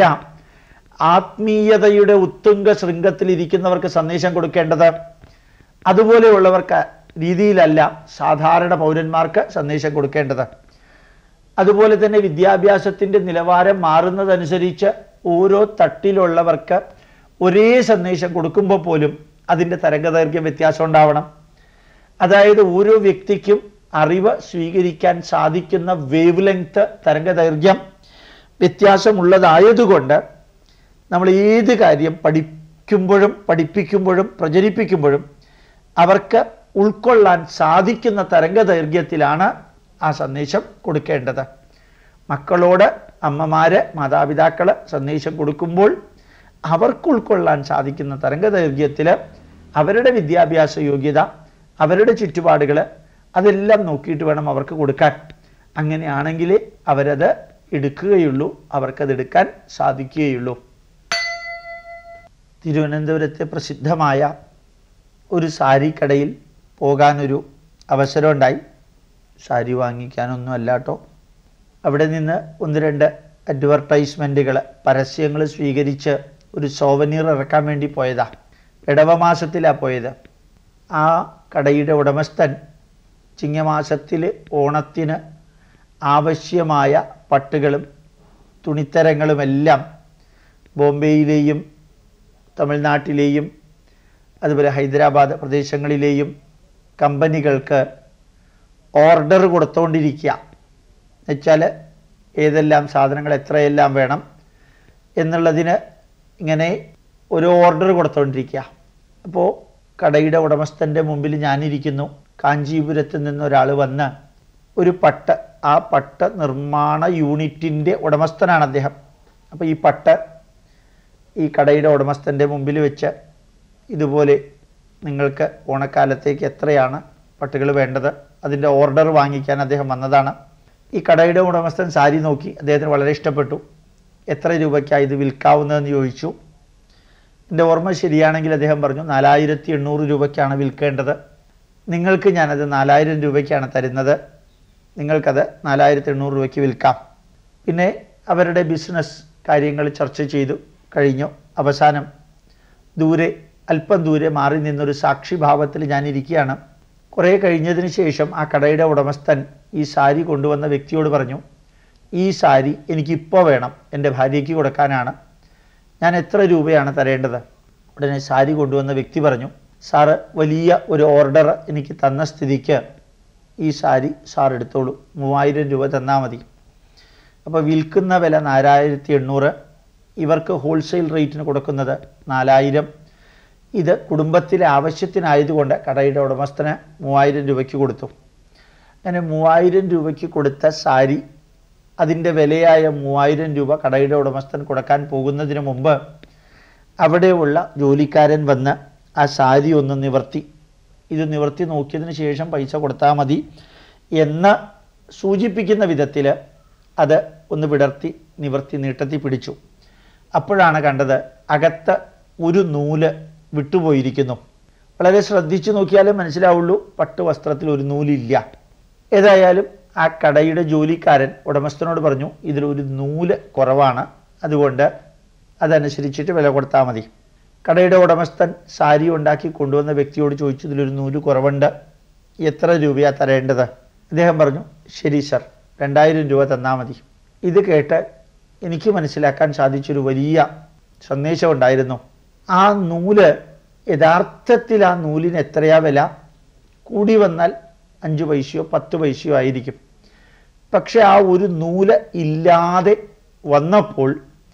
ആത്മീയതയുടെ ഉത്തുംഗ ശൃംഗത്തിലിരിക്കുന്നവർക്ക് സന്ദേശം കൊടുക്കേണ്ടത്. അതുപോലെയുള്ളവർക്ക് രീതിയിലല്ല സാധാരണ പൗരന്മാർക്ക് സന്ദേശം കൊടുക്കേണ്ടത്. അതുപോലെ തന്നെ വിദ്യാഭ്യാസത്തിൻ്റെ നിലവാരം മാറുന്നതനുസരിച്ച് ഓരോ തട്ടിലുള്ളവർക്ക് ഒരേ സന്ദേശം കൊടുക്കുമ്പോൾ പോലും അതിൻ്റെ തരംഗദൈർഘ്യം വ്യത്യാസം ഉണ്ടാവണം. അതായത് ഓരോ വ്യക്തിക്കും അറിവ് സ്വീകരിക്കാൻ സാധിക്കുന്ന വേവ് ലെങ്ത്, തരംഗദൈർഘ്യം വ്യത്യാസമുള്ളതായതുകൊണ്ട് നമ്മൾ ഏത് കാര്യം പഠിപ്പിക്കുമ്പോഴും പ്രചരിപ്പിക്കുമ്പോഴും അവർക്ക് ഉൾക്കൊള്ളാൻ സാധിക്കുന്ന തരംഗദൈർഘ്യത്തിലാണ് ആ സന്ദേശം കൊടുക്കേണ്ടത്. മക്കളോട് അമ്മമാര്, മാതാപിതാക്കൾ സന്ദേശം കൊടുക്കുമ്പോൾ അവർക്ക് ഉൾക്കൊള്ളാൻ സാധിക്കുന്ന തരംഗദൈർഘ്യത്തിൽ അവരുടെ വിദ്യാഭ്യാസ യോഗ്യത, അവരുടെ ചുറ്റുപാടുകൾ അതെല്ലാം നോക്കിയിട്ട് വേണം അവർക്ക് കൊടുക്കാൻ. അങ്ങനെയാണെങ്കിലേ അവരത് എടുക്കുകയുള്ളൂ, അവർക്കതെടുക്കാൻ സാധിക്കുകയുള്ളൂ. തിരുവനന്തപുരത്തെ പ്രസിദ്ധമായ ഒരു സാരി കടയിൽ പോകാനൊരു അവസരമുണ്ടായി. സാരി വാങ്ങിക്കാനൊന്നും അല്ല കേട്ടോ. അവിടെ നിന്ന് 1-2 അഡ്വർടൈസ്മെൻറ്റുകൾ, പരസ്യങ്ങൾ സ്വീകരിച്ച് ഒരു സോവനീർ ഇറക്കാൻ വേണ്ടി പോയതാ. ഇടവമാസത്തിലാണ് പോയത്. ആ കടയുടെ ഉടമസ്ഥൻ ചിങ്ങമാസത്തിൽ ഓണത്തിന് ആവശ്യമായ പട്ടുകളും തുണിത്തരങ്ങളുമെല്ലാം ബോംബെയിലെയും തമിഴ്നാട്ടിലെയും അതുപോലെ ഹൈദരാബാദ് പ്രദേശങ്ങളിലെയും കമ്പനികൾക്ക് ഓർഡർ കൊടുത്തുകൊണ്ടിരിക്കുക. എന്നുവെച്ചാൽ ഏതെല്ലാം സാധനങ്ങൾ എത്രയെല്ലാം വേണം എന്നുള്ളതിന് ഇങ്ങനെ ഒരു ഓർഡർ കൊടുത്തുകൊണ്ടിരിക്കുക. അപ്പോൾ കടയുടെ ഉടമസ്ഥൻ്റെ മുമ്പിൽ ഞാനിരിക്കുന്നു. കാഞ്ചീപുരത്ത് നിന്നൊരാൾ വന്ന് ഒരു പട്ട്, ആ പട്ട് നിർമ്മാണ യൂണിറ്റിൻ്റെ ഉടമസ്ഥനാണ് അദ്ദേഹം. അപ്പോൾ ഈ പട്ട് ഈ കടയുടെ ഉടമസ്ഥൻ്റെ മുമ്പിൽ വെച്ച് ഇതുപോലെ നിങ്ങൾക്ക് ഓണക്കാലത്തേക്ക് എത്രയാണ് പട്ടുകൾ വേണ്ടത്, അതിൻ്റെ ഓർഡർ വാങ്ങിക്കാൻ അദ്ദേഹം വന്നതാണ്. ഈ കടയുടെ ഉടമസ്ഥൻ സാരി നോക്കി, അദ്ദേഹത്തിന് വളരെ ഇഷ്ടപ്പെട്ടു. എത്ര രൂപയ്ക്കാണ് ഇത് വിൽക്കാവുന്നതെന്ന് ചോദിച്ചു. എൻ്റെ ഓർമ്മ ശരിയാണെങ്കിൽ അദ്ദേഹം പറഞ്ഞു 4800 രൂപയ്ക്കാണ് വിൽക്കേണ്ടത്. നിങ്ങൾക്ക് ഞാനത് 4000 രൂപയ്ക്കാണ് തരുന്നത്, നിങ്ങൾക്കത് 4800 രൂപയ്ക്ക് വിൽക്കാം. പിന്നെ അവരുടെ ബിസിനസ് കാര്യങ്ങൾ ചർച്ച ചെയ്തു കഴിഞ്ഞു. അവസാനം അല്പം ദൂരെ മാറി നിന്നൊരു സാക്ഷിഭാവത്തിൽ ഞാനിരിക്കുകയാണ്. കുറേ കഴിഞ്ഞതിന് ശേഷം ആ കടയുടെ ഉടമസ്ഥൻ ഈ സാരി കൊണ്ടുവന്ന വ്യക്തിയോട് പറഞ്ഞു, ഈ സാരി എനിക്കിപ്പോൾ വേണം, എൻ്റെ ഭാര്യയ്ക്ക് കൊടുക്കാനാണ്, ഞാൻ എത്ര രൂപയാണ് തരേണ്ടത്? ഉടനെ സാരി കൊണ്ടുവന്ന വ്യക്തി പറഞ്ഞു, സാറ് വലിയ ഒരു ഓർഡർ എനിക്ക് തന്ന സ്ഥിതിക്ക് ഈ സാരി സാർ എടുത്തോളൂ, 3000 രൂപ തന്നാൽ മതി. അപ്പോൾ വിൽക്കുന്ന വില 4800, ഇവർക്ക് ഹോൾസെയിൽ റേറ്റിന് കൊടുക്കുന്നത് 4000. ഇത് കുടുംബത്തിലെ ആവശ്യത്തിനായതുകൊണ്ട് കടയുടെ ഉടമസ്ഥന് 3000 രൂപയ്ക്ക് കൊടുത്തു. അങ്ങനെ 3000 രൂപയ്ക്ക് കൊടുത്ത സാരി, അതിൻ്റെ വിലയായ 3000 രൂപ കടയുടെ ഉടമസ്ഥൻ കൊടുക്കാൻ പോകുന്നതിന് മുമ്പ് അവിടെയുള്ള ജോലിക്കാരൻ വന്ന് ആ സാരി ഒന്ന് നിവർത്തി, ഇത് നിവർത്തി നോക്കിയതിന് ശേഷം പൈസ കൊടുത്താൽ മതി എന്ന് സൂചിപ്പിക്കുന്ന വിധത്തിൽ അത് ഒന്ന് നിവർത്തി നീട്ടത്തി പിടിച്ചു. അപ്പോഴാണ് കണ്ടത് അകത്ത് ഒരു നൂല് വിട്ടുപോയിരിക്കുന്നു. വളരെ ശ്രദ്ധിച്ചു നോക്കിയാലേ മനസ്സിലാവുള്ളൂ, പട്ടുവസ്ത്രത്തിൽ ഒരു നൂലില്ല. ഏതായാലും ആ കടയുടെ ജോലിക്കാരൻ ഉടമസ്ഥനോട് പറഞ്ഞു, ഇതിലൊരു നൂല് കുറവാണ്, അതുകൊണ്ട് അതനുസരിച്ചിട്ട് വില കൊടുത്താൽ മതി. കടയുടെ ഉടമസ്ഥൻ സാരി ഉണ്ടാക്കി കൊണ്ടുവന്ന വ്യക്തിയോട് ചോദിച്ചു, ഇതിലൊരു നൂല് കുറവുണ്ട്, എത്ര രൂപയാണ് തരേണ്ടത്? അദ്ദേഹം പറഞ്ഞു, ശരി സർ, 2000 രൂപ തന്നാൽ മതി. ഇത് കേട്ട് എനിക്ക് മനസ്സിലാക്കാൻ സാധിച്ചൊരു വലിയ സന്ദേശമുണ്ടായിരുന്നു. ആ നൂല് യഥാർത്ഥത്തിൽ ആ നൂലിന് എത്രയാ വില? കൂടി വന്നാൽ 5 പൈസയോ 10 പൈസയോ ആയിരിക്കും. പക്ഷെ ആ ഒരു നൂല് ഇല്ലാതെ വന്നപ്പോൾ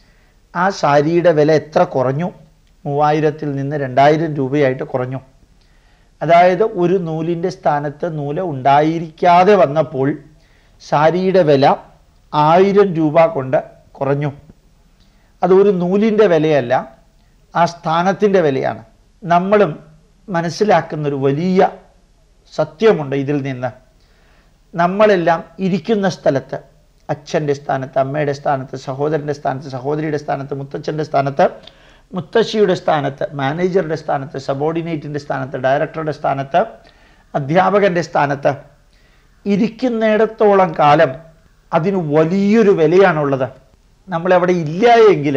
ആ സാരിയുടെ വില എത്ര കുറഞ്ഞു? 3000-ൽ നിന്ന് 2000 രൂപയായിട്ട് കുറഞ്ഞു. അതായത് ഒരു നൂലിൻ്റെ സ്ഥാനത്ത് നൂല് ഉണ്ടായിരിക്കാതെ വന്നപ്പോൾ സാരിയുടെ വില 1000 രൂപ കൊണ്ട് കുറഞ്ഞു. അതൊരു നൂലിൻ്റെ വിലയല്ല, ആ സ്ഥാനത്തിൻ്റെ വിലയാണ്. നമ്മളും മനസ്സിലാക്കുന്നൊരു വലിയ സത്യമുണ്ട് ഇതിൽ നിന്ന്. നമ്മളെല്ലാം ഇരിക്കുന്ന സ്ഥലത്ത്, അച്ഛൻ്റെ സ്ഥാനത്ത്, അമ്മയുടെ സ്ഥാനത്ത്, സഹോദരൻ്റെ സ്ഥാനത്ത്, സഹോദരിയുടെ സ്ഥാനത്ത്, മുത്തച്ഛൻ്റെ സ്ഥാനത്ത്, മുത്തശ്ശിയുടെ സ്ഥാനത്ത്, മാനേജറുടെ സ്ഥാനത്ത്, സബോർഡിനേറ്റിൻ്റെ സ്ഥാനത്ത്, ഡയറക്ടറുടെ സ്ഥാനത്ത്, അധ്യാപകൻ്റെ സ്ഥാനത്ത് ഇരിക്കുന്നിടത്തോളം കാലം അതിന് വലിയൊരു വിലയാണുള്ളത്. നമ്മളവിടെ ഇല്ല എങ്കിൽ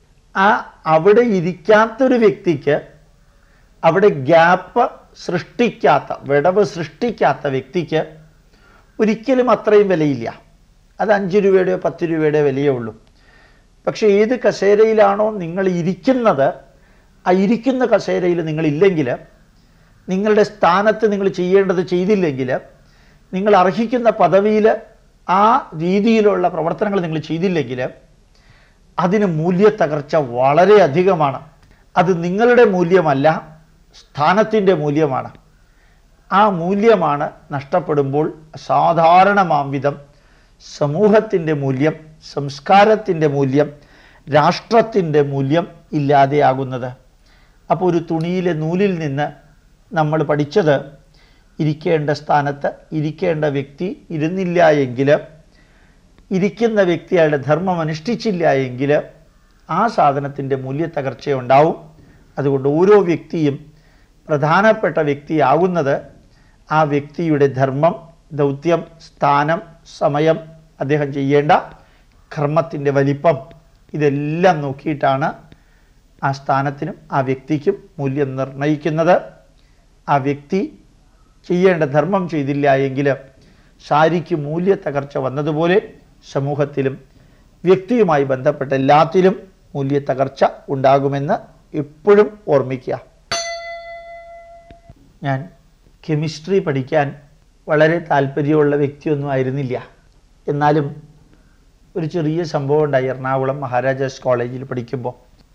അവിടെ ഇരിക്കാത്തൊരു വ്യക്തിക്ക്, അവിടെ ഗ്യാപ്പ് സൃഷ്ടിക്കാത്ത, വിടവ് സൃഷ്ടിക്കാത്ത വ്യക്തിക്ക് ഒരിക്കലും അത്രയും വിലയില്ല. അത് 5 രൂപയുടെയോ 10 രൂപയുടെയോ വിലയേ ഉള്ളൂ. പക്ഷേ ഏത് കസേരയിലാണോ നിങ്ങൾ ഇരിക്കുന്നത്, ആ ഇരിക്കുന്ന കസേരയിൽ നിങ്ങളില്ലെങ്കിൽ, നിങ്ങളുടെ സ്ഥാനത്ത് നിങ്ങൾ ചെയ്യേണ്ടത് ചെയ്തില്ലെങ്കിൽ, നിങ്ങൾ അർഹിക്കുന്ന പദവിയിൽ ആ രീതിയിലുള്ള പ്രവർത്തനങ്ങൾ നിങ്ങൾ ചെയ്തില്ലെങ്കിൽ അതിന് മൂല്യത്തകർച്ച വളരെ അധികമാണ്. അത് നിങ്ങളുടെ മൂല്യമല്ല, സ്ഥാനത്തിൻ്റെ മൂല്യമാണ്. ആ മൂല്യമാണ് നഷ്ടപ്പെടുമ്പോൾ സാധാരണമാം വിധം സമൂഹത്തിൻ്റെ മൂല്യം, സംസ്കാരത്തിൻ്റെ മൂല്യം, രാഷ്ട്രത്തിൻ്റെ മൂല്യം ഇല്ലാതെയാകുന്നത്. അപ്പോൾ ഒരു തുണിയിലെ നൂലിൽ നിന്ന് നമ്മൾ പഠിച്ചത്, ഇരിക്കേണ്ട സ്ഥാനത്ത് ഇരിക്കേണ്ട വ്യക്തി ഇരുന്നില്ല എങ്കിൽ, ഇരിക്കുന്ന വ്യക്തി അയാളുടെ ധർമ്മം അനുഷ്ഠിച്ചില്ല എങ്കിൽ ആ സാധനത്തിൻ്റെ മൂല്യത്തകർച്ചയുണ്ടാവും. അതുകൊണ്ട് ഓരോ വ്യക്തിയും പ്രധാനപ്പെട്ട വ്യക്തിയാകുന്നത് ആ വ്യക്തിയുടെ ധർമ്മം, ദൗത്യം, സ്ഥാനം, സമയം, അദ്ദേഹം ചെയ്യേണ്ട കർമ്മത്തിൻ്റെ വലിപ്പം, ഇതെല്ലാം നോക്കിയിട്ടാണ് ആ സ്ഥാനത്തിനും ആ വ്യക്തിക്കും മൂല്യം നിർണ്ണയിക്കുന്നത്. ആ വ്യക്തി ചെയ്യേണ്ട ധർമ്മം ചെയ്തില്ല എങ്കിൽ ശാരീരിക മൂല്യത്തകർച്ച വന്നതുപോലെ സമൂഹത്തിലും വ്യക്തിയുമായി ബന്ധപ്പെട്ട എല്ലാത്തിലും മൂല്യത്തകർച്ച ഉണ്ടാകുമെന്ന് എപ്പോഴും ഓർമ്മിക്കുക. ഞാൻ കെമിസ്ട്രി പഠിക്കാൻ വളരെ താല്പര്യമുള്ള വ്യക്തിയൊന്നും ആയിരുന്നില്ല. എന്നാലും ഒരു ചെറിയ സംഭവം ഉണ്ടായി. എറണാകുളം മഹാരാജാസ് കോളേജിൽ പഠിക്കുമ്പോൾ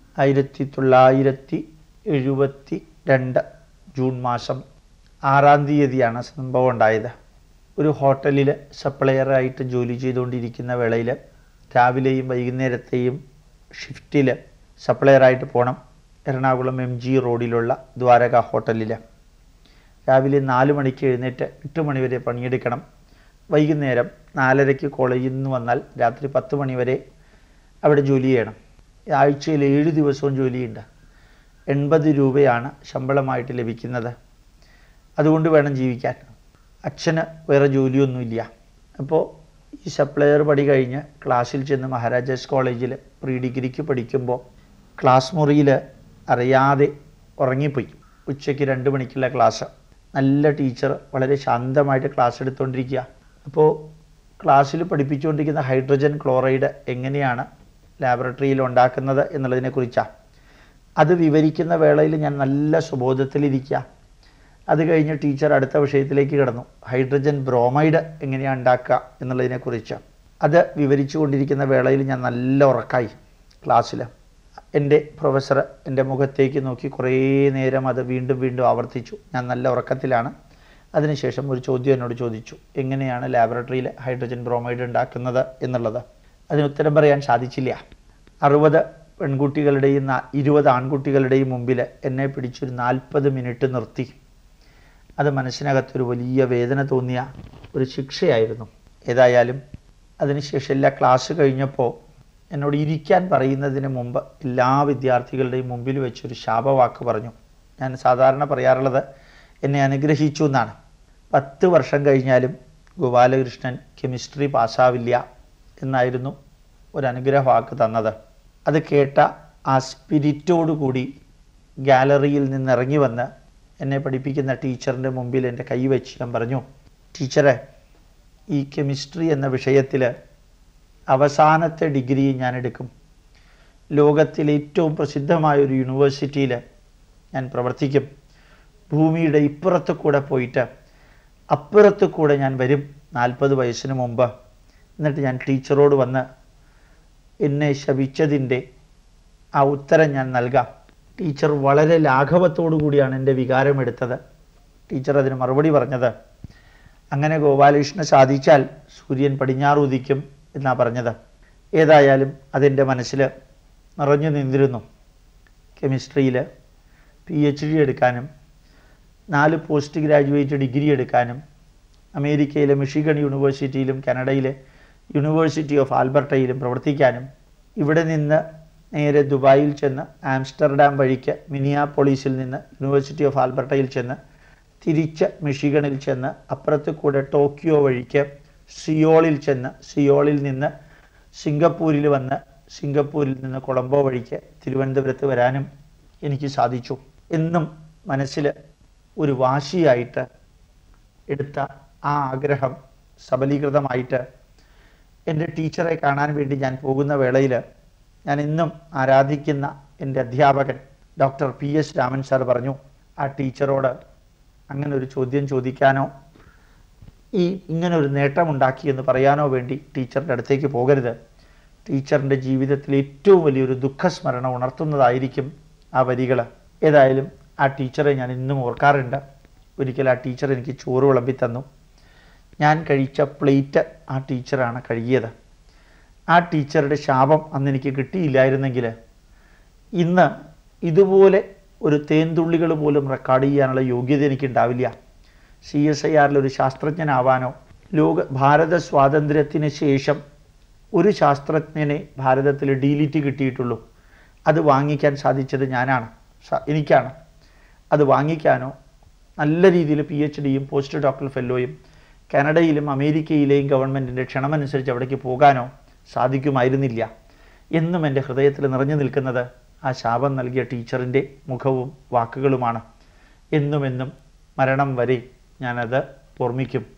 1972 ജൂൺ മാസം 6-ാം തീയതിയാണ് സംഭവം ഉണ്ടായത്. ഒരു ഹോട്ടലിൽ സപ്ലയറായിട്ട് ജോലി ചെയ്തുകൊണ്ടിരിക്കുന്ന വേളയിൽ രാവിലെയും വൈകുന്നേരത്തെയും ഷിഫ്റ്റിൽ സപ്ലയറായിട്ട് പോകണം. എറണാകുളം MG റോഡിലുള്ള ദ്വാരക ഹോട്ടലിൽ രാവിലെ 4 മണിക്ക് എഴുന്നേറ്റ് 8 മണി വരെ പണിയെടുക്കണം. വൈകുന്നേരം 4:30 കോളേജിൽ നിന്ന് വന്നാൽ രാത്രി 10 മണി വരെ അവിടെ ജോലി ചെയ്യണം. ആഴ്ചയിൽ 7 ദിവസവും ജോലിയുണ്ട്. 80 രൂപയാണ് ശമ്പളമായിട്ട് ലഭിക്കുന്നത്. അതുകൊണ്ട് വേണം ജീവിക്കാൻ. അച്ഛന് വേറെ ജോലിയൊന്നുമില്ല. അപ്പോൾ ഈ സപ്ലയർ പടി കഴിഞ്ഞ് ക്ലാസ്സിൽ ചെന്ന് മഹാരാജാസ് കോളേജിൽ പ്രീ ഡിഗ്രിക്ക് പഠിക്കുമ്പോൾ ക്ലാസ് മുറിയിൽ അറിയാതെ ഉറങ്ങിപ്പോയി. ഉച്ചയ്ക്ക് 2 മണിക്കുള്ള ക്ലാസ്. നല്ല ടീച്ചർ വളരെ ശാന്തമായിട്ട് ക്ലാസ് എടുത്തുകൊണ്ടിരിക്കുക. അപ്പോൾ ക്ലാസ്സിൽ പഠിപ്പിച്ചുകൊണ്ടിരിക്കുന്ന ഹൈഡ്രജൻ ക്ലോറൈഡ് എങ്ങനെയാണ് ലാബറട്ടറിയിൽ ഉണ്ടാക്കുന്നത് എന്നുള്ളതിനെക്കുറിച്ചാണ്. അത് വിവരിക്കുന്ന വേളയിൽ ഞാൻ നല്ല സുബോധത്തിലിരിക്കുക. അത് കഴിഞ്ഞ് ടീച്ചർ അടുത്ത വിഷയത്തിലേക്ക് കിടന്നു. ഹൈഡ്രജൻ ബ്രോമൈഡ് എങ്ങനെയാണ് ഉണ്ടാക്കുക എന്നുള്ളതിനെക്കുറിച്ച് അത് വിവരിച്ചു കൊണ്ടിരിക്കുന്ന വേളയിൽ ഞാൻ നല്ല ഉറക്കായി ക്ലാസ്സിൽ. എൻ്റെ പ്രൊഫസർ എൻ്റെ മുഖത്തേക്ക് നോക്കി കുറേ നേരം അത് വീണ്ടും വീണ്ടും ആവർത്തിച്ചു. ഞാൻ നല്ല ഉറക്കത്തിലാണ്. അതിനുശേഷം ഒരു ചോദ്യം എന്നോട് ചോദിച്ചു, എങ്ങനെയാണ് ലാബറട്ടറിയിൽ ഹൈഡ്രജൻ ബ്രോമൈഡ് ഉണ്ടാക്കുന്നത് എന്നുള്ളത്. അതിന് ഉത്തരം പറയാൻ സാധിച്ചില്ല. 60 പെൺകുട്ടികളുടെയും 20 ആൺകുട്ടികളുടെയും മുമ്പിൽ എന്നെ പിടിച്ചൊരു 40 മിനിറ്റ് നിർത്തി. അത് മനസ്സിനകത്തൊരു വലിയ വേദന തോന്നിയ ഒരു ശിക്ഷയായിരുന്നു. ഏതായാലും അതിനുശേഷം എല്ലാ ക്ലാസ് കഴിഞ്ഞപ്പോൾ എന്നോട് ഇരിക്കാൻ പറയുന്നതിന് മുമ്പ് എല്ലാ വിദ്യാർത്ഥികളുടെയും മുമ്പിൽ വെച്ചൊരു ശാപവാക്ക് പറഞ്ഞു. ഞാൻ സാധാരണ പറയാറുള്ളത് എന്നെ അനുഗ്രഹിച്ചു എന്നാണ്. 10 വർഷം കഴിഞ്ഞാലും ഗോപാലകൃഷ്ണൻ കെമിസ്ട്രി പാസ്സാവില്ല എന്നായിരുന്നു ഒരു അനുഗ്രഹവാക്ക് തന്നത്. അത് കേട്ട ആ സ്പിരിറ്റോടുകൂടി ഗാലറിയിൽ നിന്നിറങ്ങി വന്ന് എന്നെ പഠിപ്പിക്കുന്ന ടീച്ചറിൻ്റെ മുമ്പിൽ എൻ്റെ കൈ വെച്ച് ഞാൻ പറഞ്ഞു, ടീച്ചറെ, ഈ കെമിസ്ട്രി എന്ന വിഷയത്തിൽ അവസാനത്തെ ഡിഗ്രി ഞാൻ എടുക്കും. ലോകത്തിലെ ഏറ്റവും പ്രസിദ്ധമായ ഒരു യൂണിവേഴ്സിറ്റിയിൽ ഞാൻ പ്രവർത്തിക്കും. ഭൂമിയുടെ ഇപ്പുറത്ത് കൂടെ പോയിട്ട് അപ്പുറത്ത് കൂടെ ഞാൻ വരും 40 വയസ്സിന് മുമ്പ്. എന്നിട്ട് ഞാൻ ടീച്ചറോട് വന്ന് എന്നെ ശപിച്ചതിൻ്റെ ആ ഉത്തരം ഞാൻ നൽകാം. ടീച്ചർ വളരെ ലാഘവത്തോടു കൂടിയാണ് എൻ്റെ വികാരമെടുത്തത്. ടീച്ചർ അതിന് മറുപടി പറഞ്ഞത്, അങ്ങനെ ഗോപാലകൃഷ്ണൻ സാധിച്ചാൽ സൂര്യൻ പടിഞ്ഞാറ് ഉദിക്കും എന്നാണ് പറഞ്ഞത്. ഏതായാലും അതെൻ്റെ മനസ്സിൽ നിറഞ്ഞു നിന്നിരുന്നു. കെമിസ്ട്രിയിൽ PhD എടുക്കാനും 4 പോസ്റ്റ് ഗ്രാജുവേറ്റ് ഡിഗ്രി എടുക്കാനും അമേരിക്കയിലെ മിഷിഗൺ യൂണിവേഴ്സിറ്റിയിലും കാനഡയിലെ യൂണിവേഴ്സിറ്റി ഓഫ് ആൽബർട്ടയിലും പ്രവർത്തിക്കാനും ഇവിടെ നിന്ന് നേരെ ദുബായിൽ ചെന്ന് ആംസ്റ്റർഡാം വഴിക്ക് മിനിയാപോളിസിൽ നിന്ന് യൂണിവേഴ്സിറ്റി ഓഫ് ആൽബർട്ടയിൽ ചെന്ന് തിരിച്ച് മിഷിഗണിൽ ചെന്ന് അപ്പുറത്ത് കൂടെ ടോക്കിയോ വഴിക്ക് സിയോളിൽ ചെന്ന് സിയോളിൽ നിന്ന് സിംഗപ്പൂരിൽ വന്ന് സിംഗപ്പൂരിൽ നിന്ന് കൊളംബോ വഴിക്ക് തിരുവനന്തപുരത്ത് വരാനും എനിക്ക് സാധിച്ചു. എന്നും മനസ്സിൽ ഒരു വാശിയായിട്ട് എടുത്ത ആ ആഗ്രഹം സബലീകൃതമായിട്ട് എൻ്റെ ടീച്ചറെ കാണാൻ വേണ്ടി ഞാൻ പോകുന്ന വേളയിൽ ഞാൻ ഇന്നും ആരാധിക്കുന്ന എൻ്റെ അധ്യാപകൻ ഡോക്ടർ PS രാമൻ സാർ പറഞ്ഞു, ആ ടീച്ചറോട് അങ്ങനെ ഒരു ചോദ്യം ചോദിക്കാനോ ഇങ്ങനെ ഒരു നേട്ടമുണ്ടാക്കി എന്ന് പറയാനോ വേണ്ടി ടീച്ചറിൻ്റെ അടുത്തേക്ക് പോകരുത്. ടീച്ചറിൻ്റെ ജീവിതത്തിൽ ഏറ്റവും വലിയൊരു ദുഃഖസ്മരണ ഉണർത്തുന്നതായിരിക്കും ആ വരികൾ. ഏതായാലും ആ ടീച്ചറെ ഞാൻ ഇന്നും ഓർക്കാറുണ്ട്. ഒരിക്കൽ ആ ടീച്ചർ എനിക്ക് ചോറ് വിളമ്പി തന്നു. ഞാൻ കഴിച്ച പ്ലേറ്റ് ആ ടീച്ചറാണ് കഴുകിയത്. ആ ടീച്ചറുടെ ശാപം അന്ന് എനിക്ക് കിട്ടിയില്ലായിരുന്നെങ്കിൽ ഇന്ന് ഇതുപോലെ ഒരു തേൻതുള്ളികൾ പോലും റെക്കോർഡ് ചെയ്യാനുള്ള യോഗ്യത എനിക്കുണ്ടാവില്ല. CSIRലൊരു ശാസ്ത്രജ്ഞനാവാനോ, ഭാരത സ്വാതന്ത്ര്യത്തിന് ശേഷം ഒരു ശാസ്ത്രജ്ഞനെ ഭാരതത്തിൽ DLiT കിട്ടിയിട്ടുള്ളൂ. അത് വാങ്ങിക്കാൻ സാധിച്ചത് എനിക്കാണ്. അത് വാങ്ങിക്കാനോ നല്ല രീതിയിൽ PhDയും പോസ്റ്റ് ഡോക്ടറൽ ഫെല്ലോയും കാനഡയിലും അമേരിക്കയിലെയും ഗവൺമെൻറ്റിൻ്റെ ക്ഷണമനുസരിച്ച് അവിടേക്ക് പോകാനോ സാധിക്കുമായിരുന്നില്ല. എന്നും എൻ്റെ ഹൃദയത്തിൽ നിറഞ്ഞു നിൽക്കുന്നത് ആ ശാപം നൽകിയ ടീച്ചറിൻ്റെ മുഖവും വാക്കുകളുമാണ്. എന്നുമെന്നും മരണം വരെ ഞാനത് ഓർമ്മിക്കും.